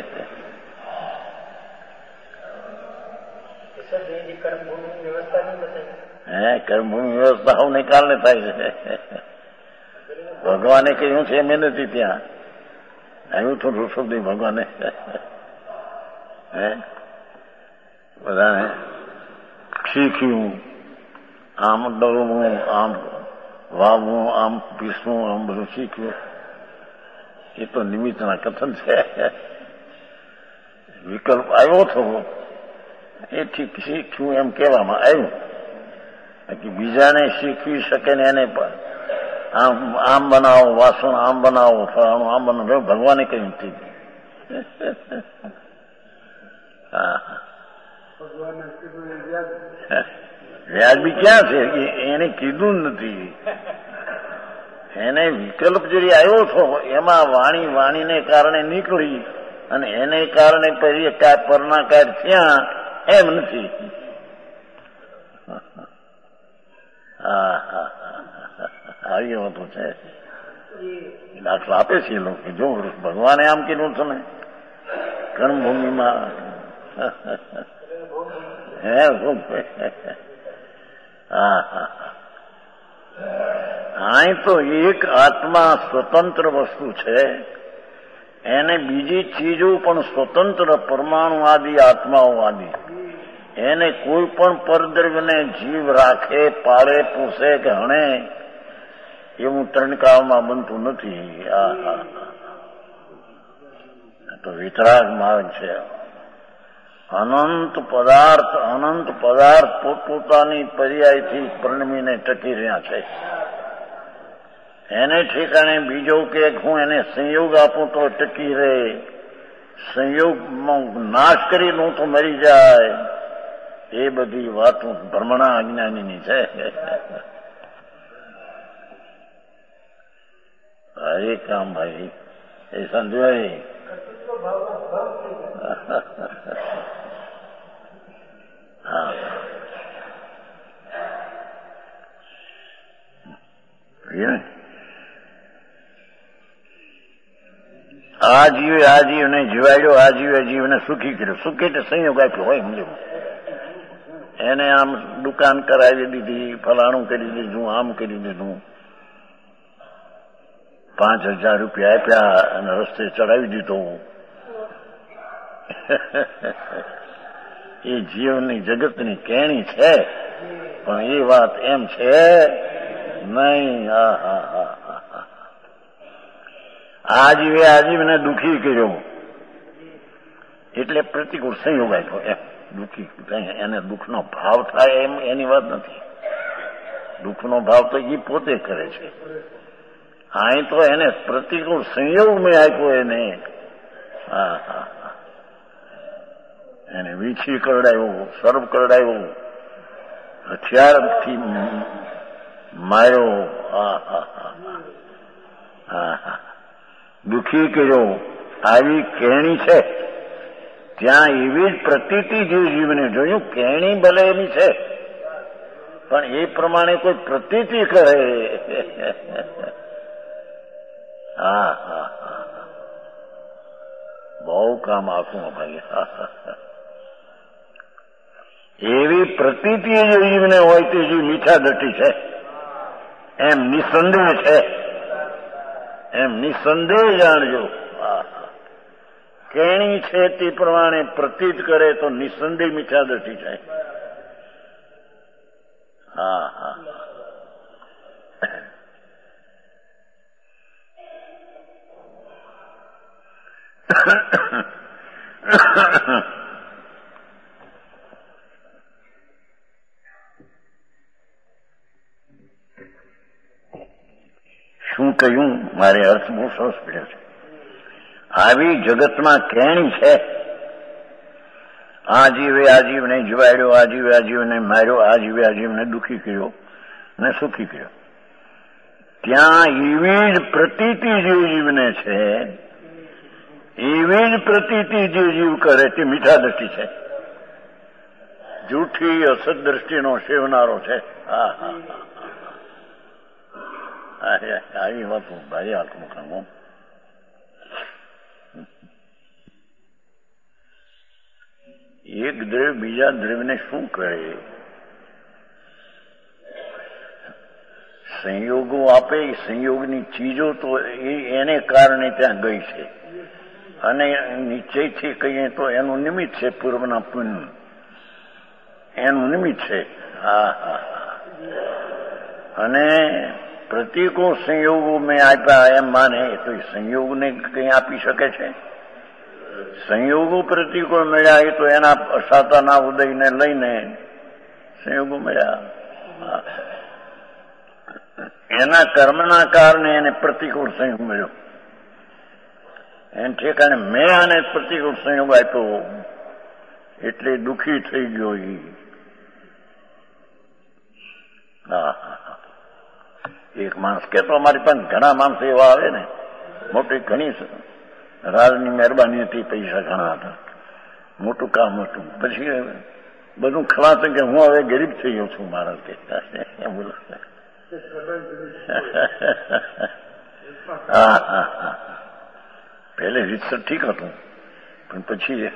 હે કર્મભૂમિ વ્યવસ્થા સૌને કારણે થાય છે. ભગવાને કહ્યું છે એમ નથી ત્યાં આવ્યું તો ઋષભદેવ ભગવાને હે બધાને શીખ્યું, આમ ડરવું, આમ વાવવું, આમ પીસવું, આમ બધું શીખ્યું. એ તો નિમિત્તના કથન છે. વિકલ્પ આવ્યો હતો એ ઠીક શીખ્યું એમ કહેવામાં આવ્યું. બાકી બીજાને શીખવી શકે ને એને પણ આમ આમ બનાવો, વાસણ આમ બનાવો, ફલાણું આમ બનાવો, ભગવાને કહ્યું નથી. હા વ્યાજબી ક્યાં છે? એને કીધું નથી. એને વિકલ્પ જે આવ્યો હતો એમાં વાણી વાણીને કારણે નીકળી અને એને કારણે પછી પરના કાર્ય થયા એમ નથી. હા હા આવી હોતું છે. દાખલા આપે છે લોકો. જો ભગવાને આમ કીધું છે ને કર્મભૂમિમાં હે હા હા અહીં તો એક આત્મા સ્વતંત્ર વસ્તુ છે, એને બીજી ચીજો પણ સ્વતંત્ર પરમાણુ આદિ આત્માઓ આદિ એને કોઈ પણ પરદ્રવ્યને જીવ રાખે, પાળે, પૂછે કે હણે એવું ત્રણકાળમાં બનતું નથી. આ તો વિતરાગ માર્ગ છે. અનંત પદાર્થ અનંત પદાર્થ પોતપોતાની પર્યાયથી પરિણમીને ટકી રહ્યા છે. એને ઠેકાણે બીજો કે હું એને સંયોગ આપું તો ટકી રહે, સંયોગમાં નાશ કરી દઉં તો મરી જાય, એ બધી વાતો ભ્રમણા અજ્ઞાનીની છે. હરે કામ ભાઈ એ સંજય હા આ જીવે આ જીવને જીવાડ્યો, આ જીવે જીવને સુખી કર્યો. સુખી એટલે સંયોગ આપ્યો હોય સમજો. એને આમ દુકાન કરાવી દીધી, ફલાણું કરી દીધું, આમ કરી દીધું, પાંચ હજાર રૂપિયા આપ્યા અને રસ્તે ચડાવી દીધો. એ જીવની જગતની કેણી છે, પણ એ વાત એમ છે નહીં. હા હા હા આ જીવે આજીવને દુઃખી કર્યો એટલે પ્રતિકૂળ સંયોગ આપ્યો એમ. દુઃખી એને દુઃખનો ભાવ થાય એમ એની વાત નથી. દુઃખનો ભાવ તો એ પોતે કરે છે. અહીં તો એને પ્રતિકૂળ સંયોગ મેં આપ્યો એને. હા હા એને વીછી કરડાયો, સર્પ કરડાયો, હથિયારથી માર્યો. હા હા હા હા દુઃખી કર્યો. આવી કેણી છે ત્યાં એવી જ પ્રતીતિ જે જીવને જોયું. કેણી ભલે એની છે પણ એ પ્રમાણે કોઈ પ્રતીતિ કરે. હા હા હા બહુ કામ આપું ભાઈ. એવી પ્રતીતિ જે જીવને હોય તે જીવ મીઠા દટી છે એમ નિસંદેહ છે, એમ નિસંદેહ જાણજો. કેણી છે તે પ્રમાણે પ્રતીત કરે તો નિસંદેહ મિથ્યા દ્રષ્ટિ થાય. હા હા શું કહ્યું? મારે અર્થ બહુ સરસ પડ્યો છે. આવી જગતમાં કેણી છે. આ જીવે આ જીવને જીવાડ્યો, આ જીવે આ જીવને માર્યો, આ જીવે આ જીવને દુઃખી કર્યો ને સુખી કર્યો. ત્યાં એવી જ પ્રતીતિ જે જીવને છે, એવી જ પ્રતીતિ જે જીવ કરે તે મીઠા દ્રષ્ટિ છે. જૂઠી અસત દ્રષ્ટિનો સેવનારો છે. હા હા હા આવી વાત ભાઈ હાથમાં ખાંગો. એક દ્રવ્ય બીજા દ્રવ્યને શું કરે? સંયોગો આપે. સંયોગની ચીજો તો એને કારણે ત્યાં ગઈ છે, અને નિશ્ચયથી કહીએ તો એનું નિમિત્ત છે. પૂર્વના પુણ્ય એનું નિમિત્ત છે. હા હા અને પ્રતિકો સંયોગો મેં આપ્યા એમ માને તો એ સંયોગને કંઈ આપી શકે છે? સંયોગો પ્રતિકો મળ્યા એ તો એના અસાતાના ઉદયને લઈને સંયોગો મળ્યા. એના કર્મના કારણે એને પ્રતિકૂળ સંયોગ મળ્યો. એને ઠેકાણે મેં આને પ્રતિકૂળ સંયોગ આપ્યો એટલે દુઃખી થઈ ગયો. હા એક માણસ કહેતો, અમારી પાસે ઘણા માણસો એવા આવે ને, મોટી ઘણી રાજની મહેરબાની હતી, પૈસા ઘણા હતા, મોટું કામ હતું. પછી બધું ખલાસ કે હું હવે ગરીબ થઈ ગયો છું મારા કે બોલો. હા હા હા પેલે રીતસર ઠીક હતું, પણ પછી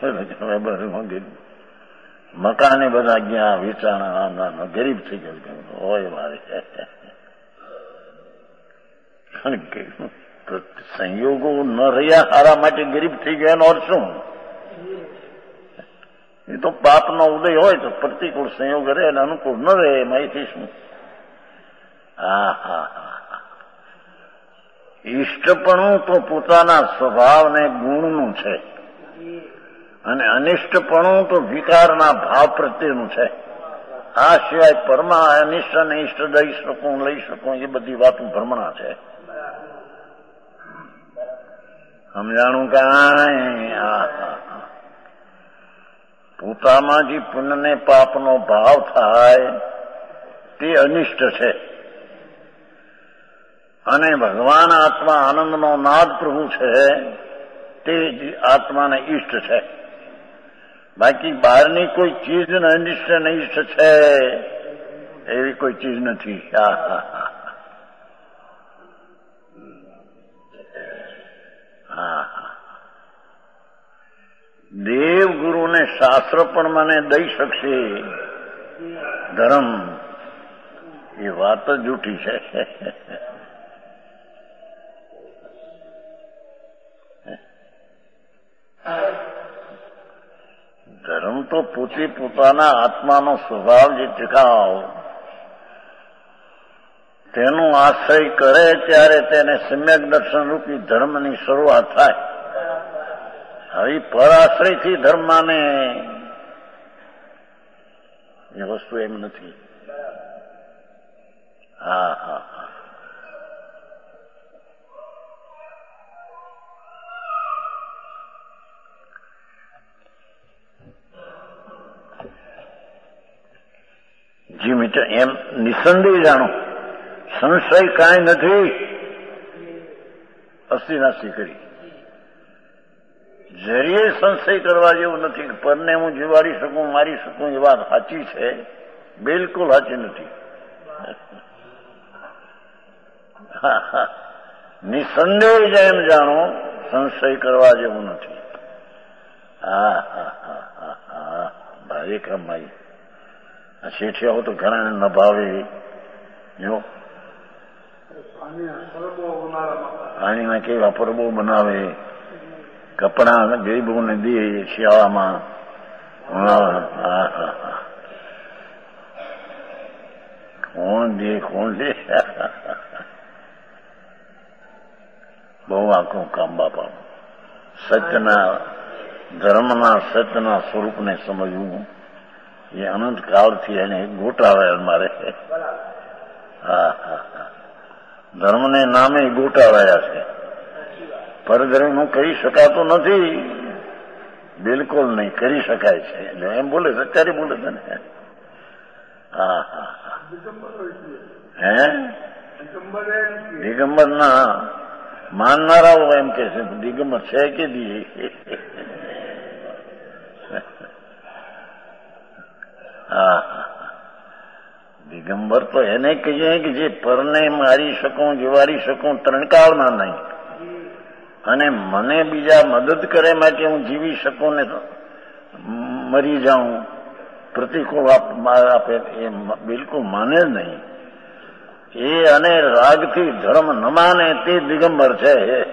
મકાને બધા ગયા વેચાણા, ગરીબ થઈ ગયો હોય મારે. સંયોગો ન રહ્યા હારા માટે ગરીબ થઈ ગયા એનો અર્થ શું? એ તો પાપનો ઉદય હોય તો પ્રતિકૂળ સંયોગ રહે અને અનુકૂળ ન રહે, એમાંથી શું? હા હા હા ઈષ્ટપણું તો પોતાના સ્વભાવ ને ગુણનું છે, અને અનિષ્ટપણું તો વિકારના ભાવ પ્રત્યેનું છે. આ સિવાય પરમા અનિષ્ટ અને ઇષ્ટ દઈ શકું, લઈ શકું, એ બધી વાતો ભ્રમણા છે. સમજાણું કાંઈ? પોતામાં જે પુણ્ય ને પાપનો ભાવ થાય તે અનિષ્ટ છે, અને ભગવાન આત્મા આનંદનો નાદ પ્રભુ છે તે આત્માને ઈષ્ટ છે. બાકી બહારની કોઈ ચીજ અનિષ્ટ ને ઈષ્ટ છે એવી કોઈ ચીજ નથી. હા હા હા હા દેવ ગુરુને શાસ્ત્ર પણ મને દઈ શકશે, ધર્મ એ વાત જ જૂઠી છે. ધર્મ તો પોતે પોતાના આત્માનો સ્વભાવ જે ટકાવ તેનો આશ્રય કરે ત્યારે તેને સમ્યક દર્શન રૂપી ધર્મની શરૂઆત થાય. હવે પરાશ્રયથી ધર્મને એ વસ્તુ એમ નથી. હા હા હા જી મિત્ર, એમ નિસંદેહ જાણો, સંશય કાંઈ નથી. અસ્થિનાસ્તિ કરી જરીએ સંશય કરવા જેવું નથી. પરને હું જીવાડી શકું, મારી શકું એ વાત સાચી છે, બિલકુલ સાચી નથી. નિસંદેહ જેમ જાણો, સંશય કરવા જેવું નથી. હા હા હા હા હા ભાઈ કમાઈ આ શેઠિયાઓ તો ઘણા ન ભાવે. જો પાણીના કેવા પરબો બનાવે, કપડા ગરીબોને દે શિયાળામાં. હા હા હા કોણ દે કોણ દે બહુ આખું કામ બાપા. સત્યના ધર્મના સત્યના સ્વરૂપને સમજવું એ અનંત કાળથી એને ગોટાળાય મારે. હા હા હા ધર્મને નામે ગોટાળાયા છે. પરધર્મનું કરી શકાતું નથી, બિલકુલ નહીં કરી શકાય છે. એમ બોલે સત્યારે બોલે છે ને. હા હા હા હે દિગંબર ના માનનારાઓ એમ કે છે દિગંબર છે કે દી. હા દિગંબર તો એને કહીએ કે જે પરને મારી શકું જીવાડી શકું ત્રણકાળમાં નહીં, અને મને બીજા મદદ કરે માટે હું જીવી શકું ને મરી જાઉં પ્રતિકૂળ આપે એ બિલકુલ માને જ નહીં. એ અને રાગથી ધર્મ ન માને તે દિગંબર છે.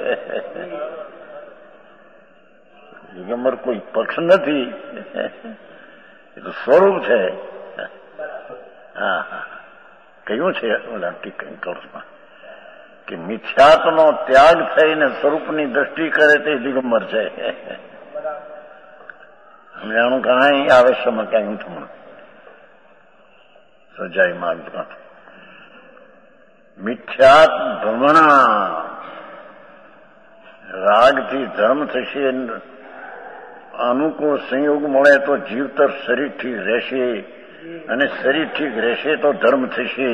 દિગંબર કોઈ પક્ષ નથી, એ તો સ્વરૂપ છે. હા હા કહ્યું છે ઓલા ટીકર્સમાં કે મિથ્યાત્વનો ત્યાગ થઈને સ્વરૂપની દ્રષ્ટિ કરે તે દિગંબર છે. સમજાણું કાંઈ આવેશમાં કાંઈ ઊંઠું સજાઈ માગતું મિથ્યાત ભ્રમણા રાગથી ધર્મ થશે. અનુકૂળ સંયોગ મળે તો જીવતર શરીર ઠીક રહેશે, અને શરીર ઠીક રહેશે તો ધર્મ થશે.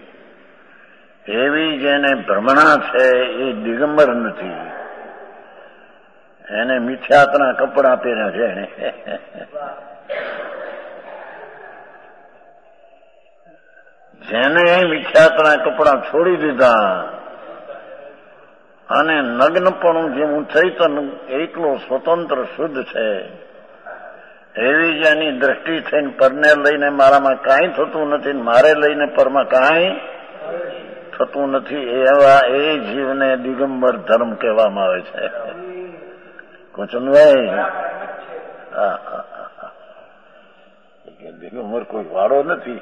એવી જેને ભ્રમણા છે એ દિગંબર નથી, એને મિથ્યાતના કપડા પહેર્યા છે એને. જેને મિથ્યાતના કપડા છોડી દીધા અને નગ્નપણું જેવું ચૈતન એકલો સ્વતંત્ર શુદ્ધ છે, એવી જેની દ્રષ્ટિ થઈને પરને લઈને મારામાં કાંઈ થતું નથી, મારે લઈને પરમાં કાંઈ થતું નથી, એવા એ જીવને દિગંબર ધર્મ કહેવામાં આવે છે. કોચનભાઈ હા દિગંબર કોઈ વાળો નથી.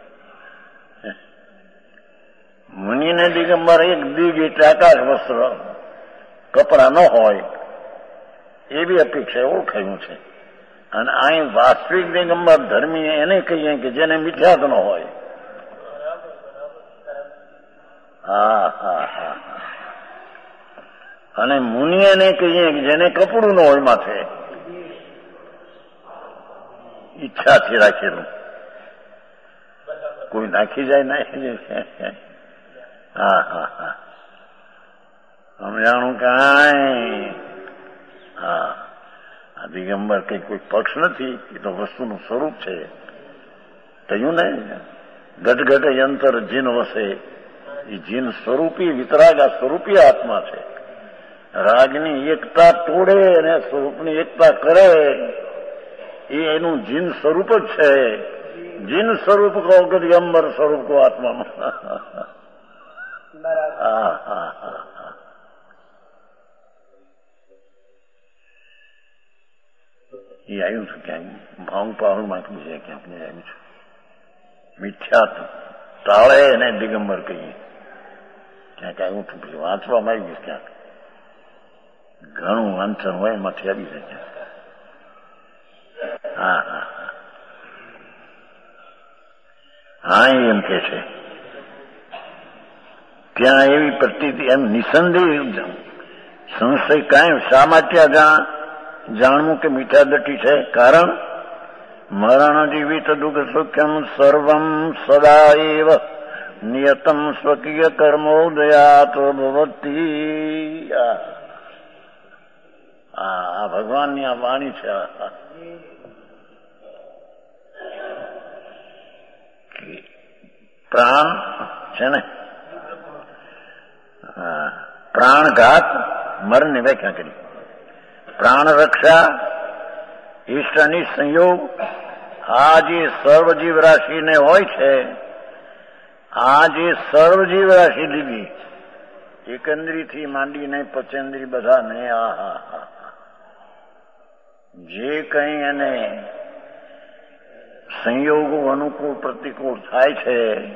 મુનિને દિગંબર એક દિગ એટલે આકાશ વસ્ત્ર કપડા ન હોય એવી અપેક્ષા ઓળખાયું છે. અને અહીં વાસ્તવિક દિગંબર ધર્મી એને કહીએ કે જેને મિથ્યાત ન હોય. હા હા હા અને મુનિ એને કહીએ કે જેને કપડું ન હોય માથે, ઈચ્છાથી રાખેલું કોઈ નાખી જાય નાખી જાય. હા હા હા સમજાણું કાંઈ. હા આ દિગંબર કઈ કોઈ પક્ષ નથી, એ તો વસ્તુનું સ્વરૂપ છે. કહ્યું ને ગટગટ યંત્ર જીન વસે, એ જીન સ્વરૂપી વિતરાગ આ સ્વરૂપી આત્મા છે. રાગની એકતા તોડે અને સ્વરૂપની એકતા કરે એ એનું જીન સ્વરૂપ જ છે. જીન સ્વરૂપ કહો કે દિગંબર સ્વરૂપ કહો આત્મામાં. હા હા હા એ આવ્યું છું ક્યાંક ભાંગ પાહણમાં બીજે ક્યાંક ને આવ્યું છું. મિથ્યાત તાળે એને દિગંબર કહીએ ક્યાંક આવ્યું છું. પછી વાંચવામાં આવી ગયું ક્યાંક ઘણું વાંચન હોય એમાંથી આવી જાય ક્યાંક. હા હા હા એમ કે છે ત્યાં એવી પ્રતીતિ એમ નિસંદેહ સંશય કાંઈ શા માટે જાણવું કે મીઠા દટી છે? કારણ મરણ જીવિત દુઃખ સુખ્યમ સર્વમ સદા એવ નિયતમ સ્વકીય કર્મોદયાત ભવતી. આ ભગવાનની આ વાણી છે. પ્રાણ છે ને પ્રાણઘાત મરણની વ્યાખ્યા કરી. પ્રાણ રક્ષા ઈષ્ટ અનિષ્ટ સંયોગ આ જે સર્વજીવ રાશિને હોય છે, આ જે સર્વજીવ રાશિ લીધી એકંદરીથી માંડીને પચેન્દ્રી બધાને આ હા હા જે કંઈ એને સંયોગો અનુકૂળ પ્રતિકૂળ થાય છે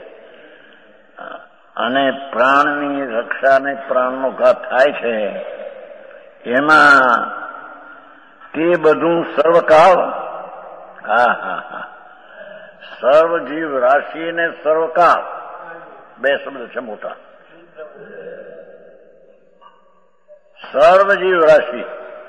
અને પ્રાણની રક્ષા અને પ્રાણનો ઘાત થાય છે, એમાં તે બધું સર્વકાળ, હા હા હા, સર્વજીવ રાશિ ને સર્વકાળ બે શબ્દ છે મોટા. સર્વજીવ રાશિ,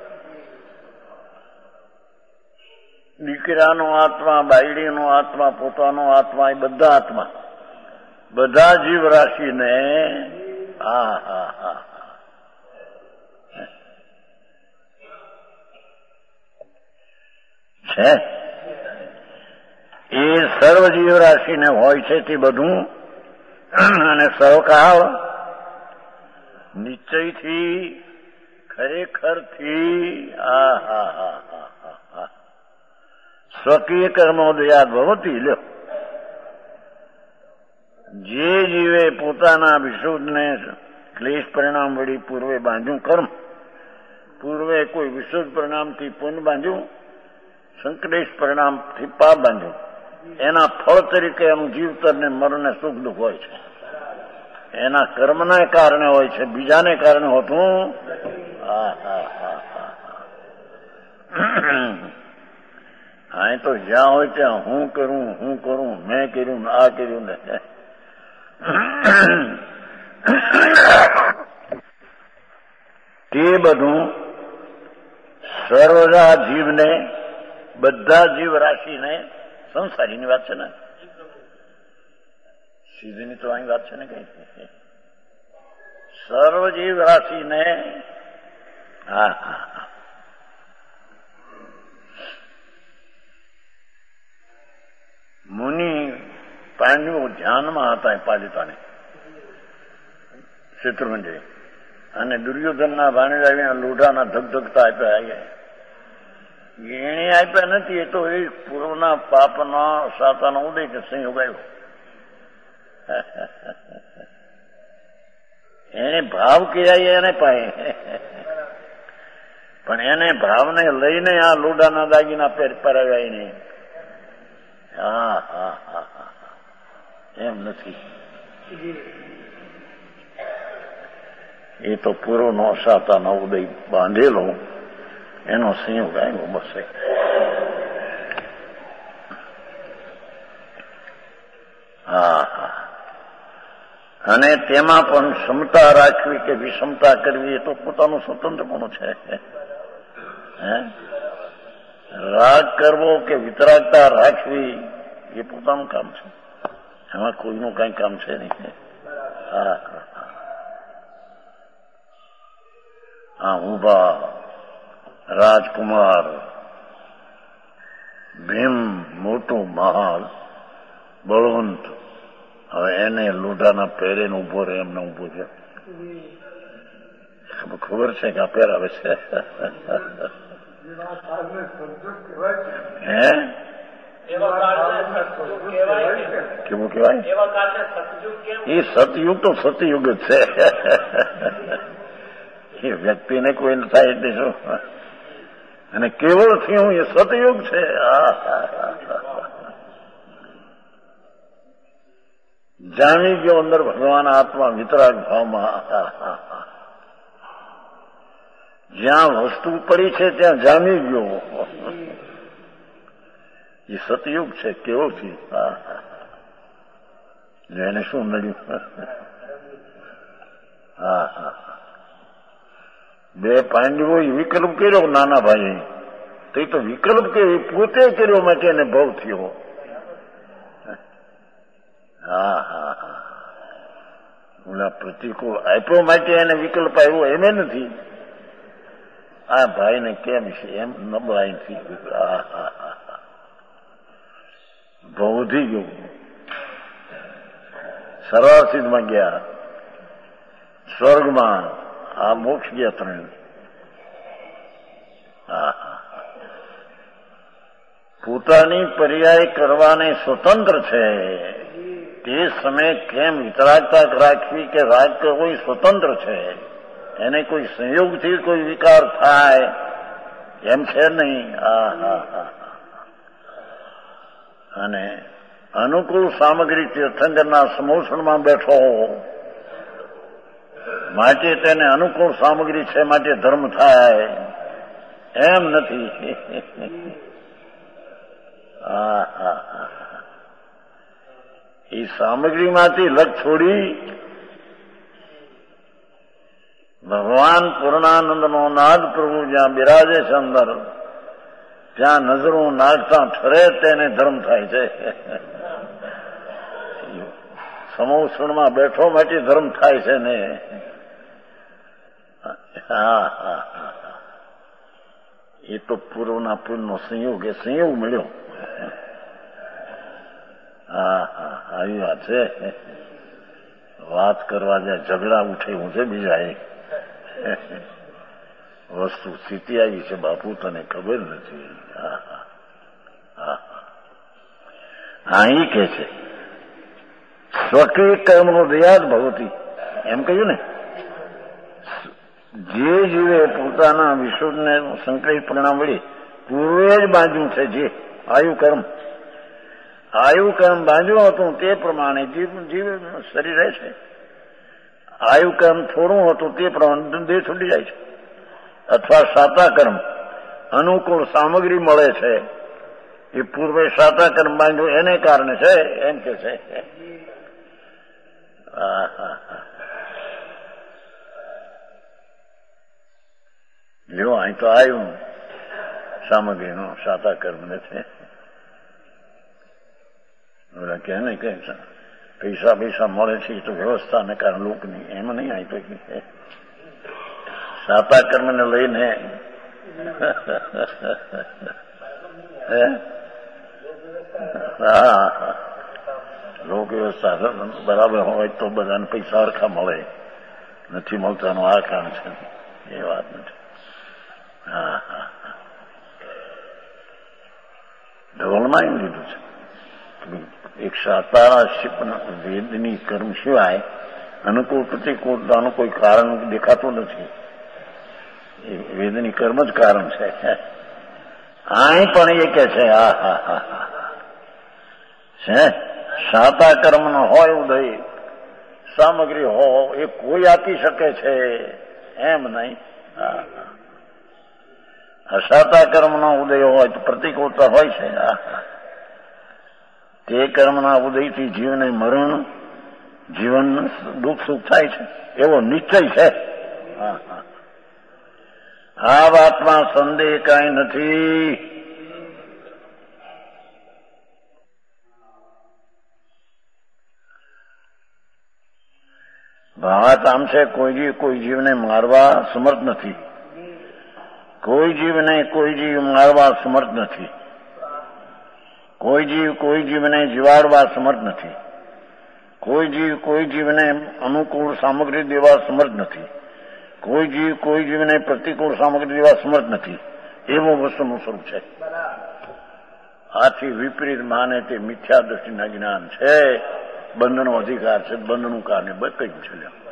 દીકરાનો આત્મા, બાયડીનો આત્મા, પોતાનો આત્મા, એ બધા આત્મા, બધા જીવ રાશિને હા હા હા છે એ સર્વજીવ રાશિને હોય છે તે બધું, અને સહકાળ નિશ્ચયથી ખરેખરથી આ હા હા હા હા હા સ્વકીય કર્મોદયાદ ભવતી. લ્યો, જે જીવે પોતાના વિશુદ્ધને ક્લેશ પરિણામ વળી પૂર્વે બાંધ્યું કર્મ, પૂર્વે કોઈ વિશુદ્ધ પરિણામથી પુણ્ય બાંધ્યું, સંકલેશ પરિણામથી પાપ બાંધ્યું, એના ફળ તરીકે એનું જીવતર ને મરણને સુખ દુઃખ હોય છે. એના કર્મના કારણે હોય છે, બીજાને કારણે હોતું હા હા હા હા હા તો જ્યાં હોય ત્યાં હું કરું હું કરું મેં કર્યું આ કર્યું ને તે બધું સર્વદા જીવને, બધા જીવ રાશિને, સંસારીની વાત છે ને, સીધીની તો અહીં વાત છે ને કઈ, સર્વજીવ રાશિને હા હા મુનિ પાંડવો ધ્યાનમાં હતા પાલિતાને શત્રુંજય, અને દુર્યોધનના ભાણેજાના લોઢાના ધગધગતા આપ્યા. એને આપ્યા નથી, એ તો એ પૂર્વના પાપના સાતાનો ઉદય કે સંયોગ આવ્યો. એને ભાવ કર્યા એને પાય, પણ એને ભાવને લઈને આ લોઢાના દાગીના પેર પરાવ્યા એને. હા હા હા હા એમ નથી. એ તો પૂર્વનો સાતાનો ઉદય બાંધેલો એનો સંયોગ આવ્યો બસ. હા હા અને તેમાં પણ ક્ષમતા રાખવી કે વિષમતા કરવી એ તો પોતાનું સ્વતંત્રપણું છે. હે રાગ કરવો કે વિતરાગતા રાખવી એ પોતાનું કામ છે, એમાં કોઈનું કઈ કામ છે નહીં. હા હા ઉભા રાજકુમાર ભીમ મોટું મહાલ બળવંત, હવે એને લોઢાના પહેરે ને ઉભો રહે એમને ઉભો છે. ખબર છે કે આ પહેરાવે છે. હે કેવું કેવાય? એ સતયુગ તો સતયુગ જ છે. એ વ્યક્તિને કોઈ ન થાય એટલે શું, અને કેવળ થયું એ સતયુગ છે. જાણી ગયો અંદર ભગવાન આત્મા વિતરાગ ભાવમાં. જ્યાં વસ્તુ પડી છે ત્યાં જામી ગયો. એ સતયુગ છે, કેવો છે. એને શું નડ્યું? હા હા બે પાંડવો વિકલ્પ કર્યો નાના ભાઈ, તો એ તો વિકલ્પ કર્યો પોતે કર્યો માટે એને ભાવ થયો. હા હા હા ઓલા પ્રતિકૂળ આપ્યો માટે એને વિકલ્પ આવ્યો એને નથી. આ ભાઈને કેમ છે એમ નબળાઈથી હા હા હા બહુ વધી ગયું. સરાસિદ્ધમાં ગયા, સ્વર્ગમાં, આ મોક્ષ ગયા ત્રણ. હા હા પોતાની પર્યાય કરવાને સ્વતંત્ર છે. તે સમયે કેમ વિતરાગતા રાખવી કે રાગ કરવો એ સ્વતંત્ર છે. એને કોઈ સંયોગથી કોઈ વિકાર થાય એમ છે નહીં. હા હા હા. અને અનુકૂળ સામગ્રી તીર્થંકરના સમોષણમાં બેઠો માટે તેને અનુકૂળ સામગ્રી છે માટે ધર્મ થાય એમ નથી. હા હા હા. એ સામગ્રીમાંથી લગ છોડી ભગવાન પૂર્ણાનંદનો નાદ પ્રભુ જ્યાં બિરાજે છે અંદર, ત્યાં નજરો નાખતા ઠરે તેને ધર્મ થાય છે. સમોષણમાં બેઠો માટે ધર્મ થાય છે ને. હા હા હા. એ તો પૂર્વના પૂર્વનો સંયોગ, એ સંયોગ મળ્યો. હા હા આવી વાત છે. વાત કરવા જ્યાં ઝઘડા ઉઠે હું છે બીજા એ વસ્તુ સ્થિતિ આવી છે બાપુ તને ખબર નથી. હા હા. અહીં કે છે સ્વકીય કર્મનો દયાદ ભગવતી એમ કહ્યું ને. જે જીવે પોતાના વિશુદ્ધને સંકલિત પરિણામ વળી પૂર્વે જ બાંધ્યું છે, જે આયુ કર્મ આયુ કર્મ બાંધ્યું હતું તે પ્રમાણે જીવ જીવ શરીર રહે છે. આયુ કર્મ થોડું હતું તે પ્રમાણે દેહ છૂટી જાય છે. અથવા સાતા કર્મ અનુકૂળ સામગ્રી મળે છે, એ પૂર્વે સાતા કર્મ બાંધ્યું એને કારણે છે એમ કે છે. હા હા હા. જો અહીં તો આવ્યું સામગ્રીનું સાતા કર્મ નથી. ઓલા કે ને કે પૈસા પૈસા મળે છે તો વ્યવસ્થાને કારણે લોકની એમ નહીં. અહીં તો સાતા કર્મને લઈને હા લોક વ્યવસ્થા બરાબર હોય તો બધાને પૈસા હરખા મળે, નથી મળતાનું આ કારણ છે. એ વાત નથી. હા હા. ઢોલમાં એમ લીધું છે એક સાતારા શિપ વેદની કર્મ સિવાય અનુકૂળ પ્રતિકૂળતાનું કોઈ કારણ દેખાતું નથી. એ વેદની કર્મ જ કારણ છે. અહીં પણ એ કે છે હા હા હા હા છે સાતા કર્મનો હોય ઉદય સામગ્રી હો એ કોઈ આપી શકે છે એમ નહીં. હા હા. અસાતા કર્મનો ઉદય હોય તો પ્રતિકૂળતા હોય છે. તે કર્મના ઉદયથી જીવને મરણ જીવન દુઃખ સુખ થાય છે એવો નિશ્ચય છે. આ વાતમાં સંદેહ કાંઈ નથી. વાત આમ છે કોઈ જીવ કોઈ જીવને મારવા સમર્થ નથી. કોઈ જીવને કોઈ જીવ મારવા સમર્થ નથી. કોઈ જીવ કોઈ જીવને જીવાડવા સમર્થ નથી. કોઈ જીવ કોઈ જીવને અનુકૂળ સામગ્રી દેવા સમર્થ નથી. કોઈ જીવ કોઈ જીવને પ્રતિકૂળ સામગ્રી દેવા સમર્થ નથી. એવું વસ્તુનું સ્વરૂપ છે. આથી વિપરીત માને તે મિથ્યા દ્રષ્ટિના જ્ઞાન છે. બંધનો અધિકાર છે. બંધનું કારણે બકઈ છે.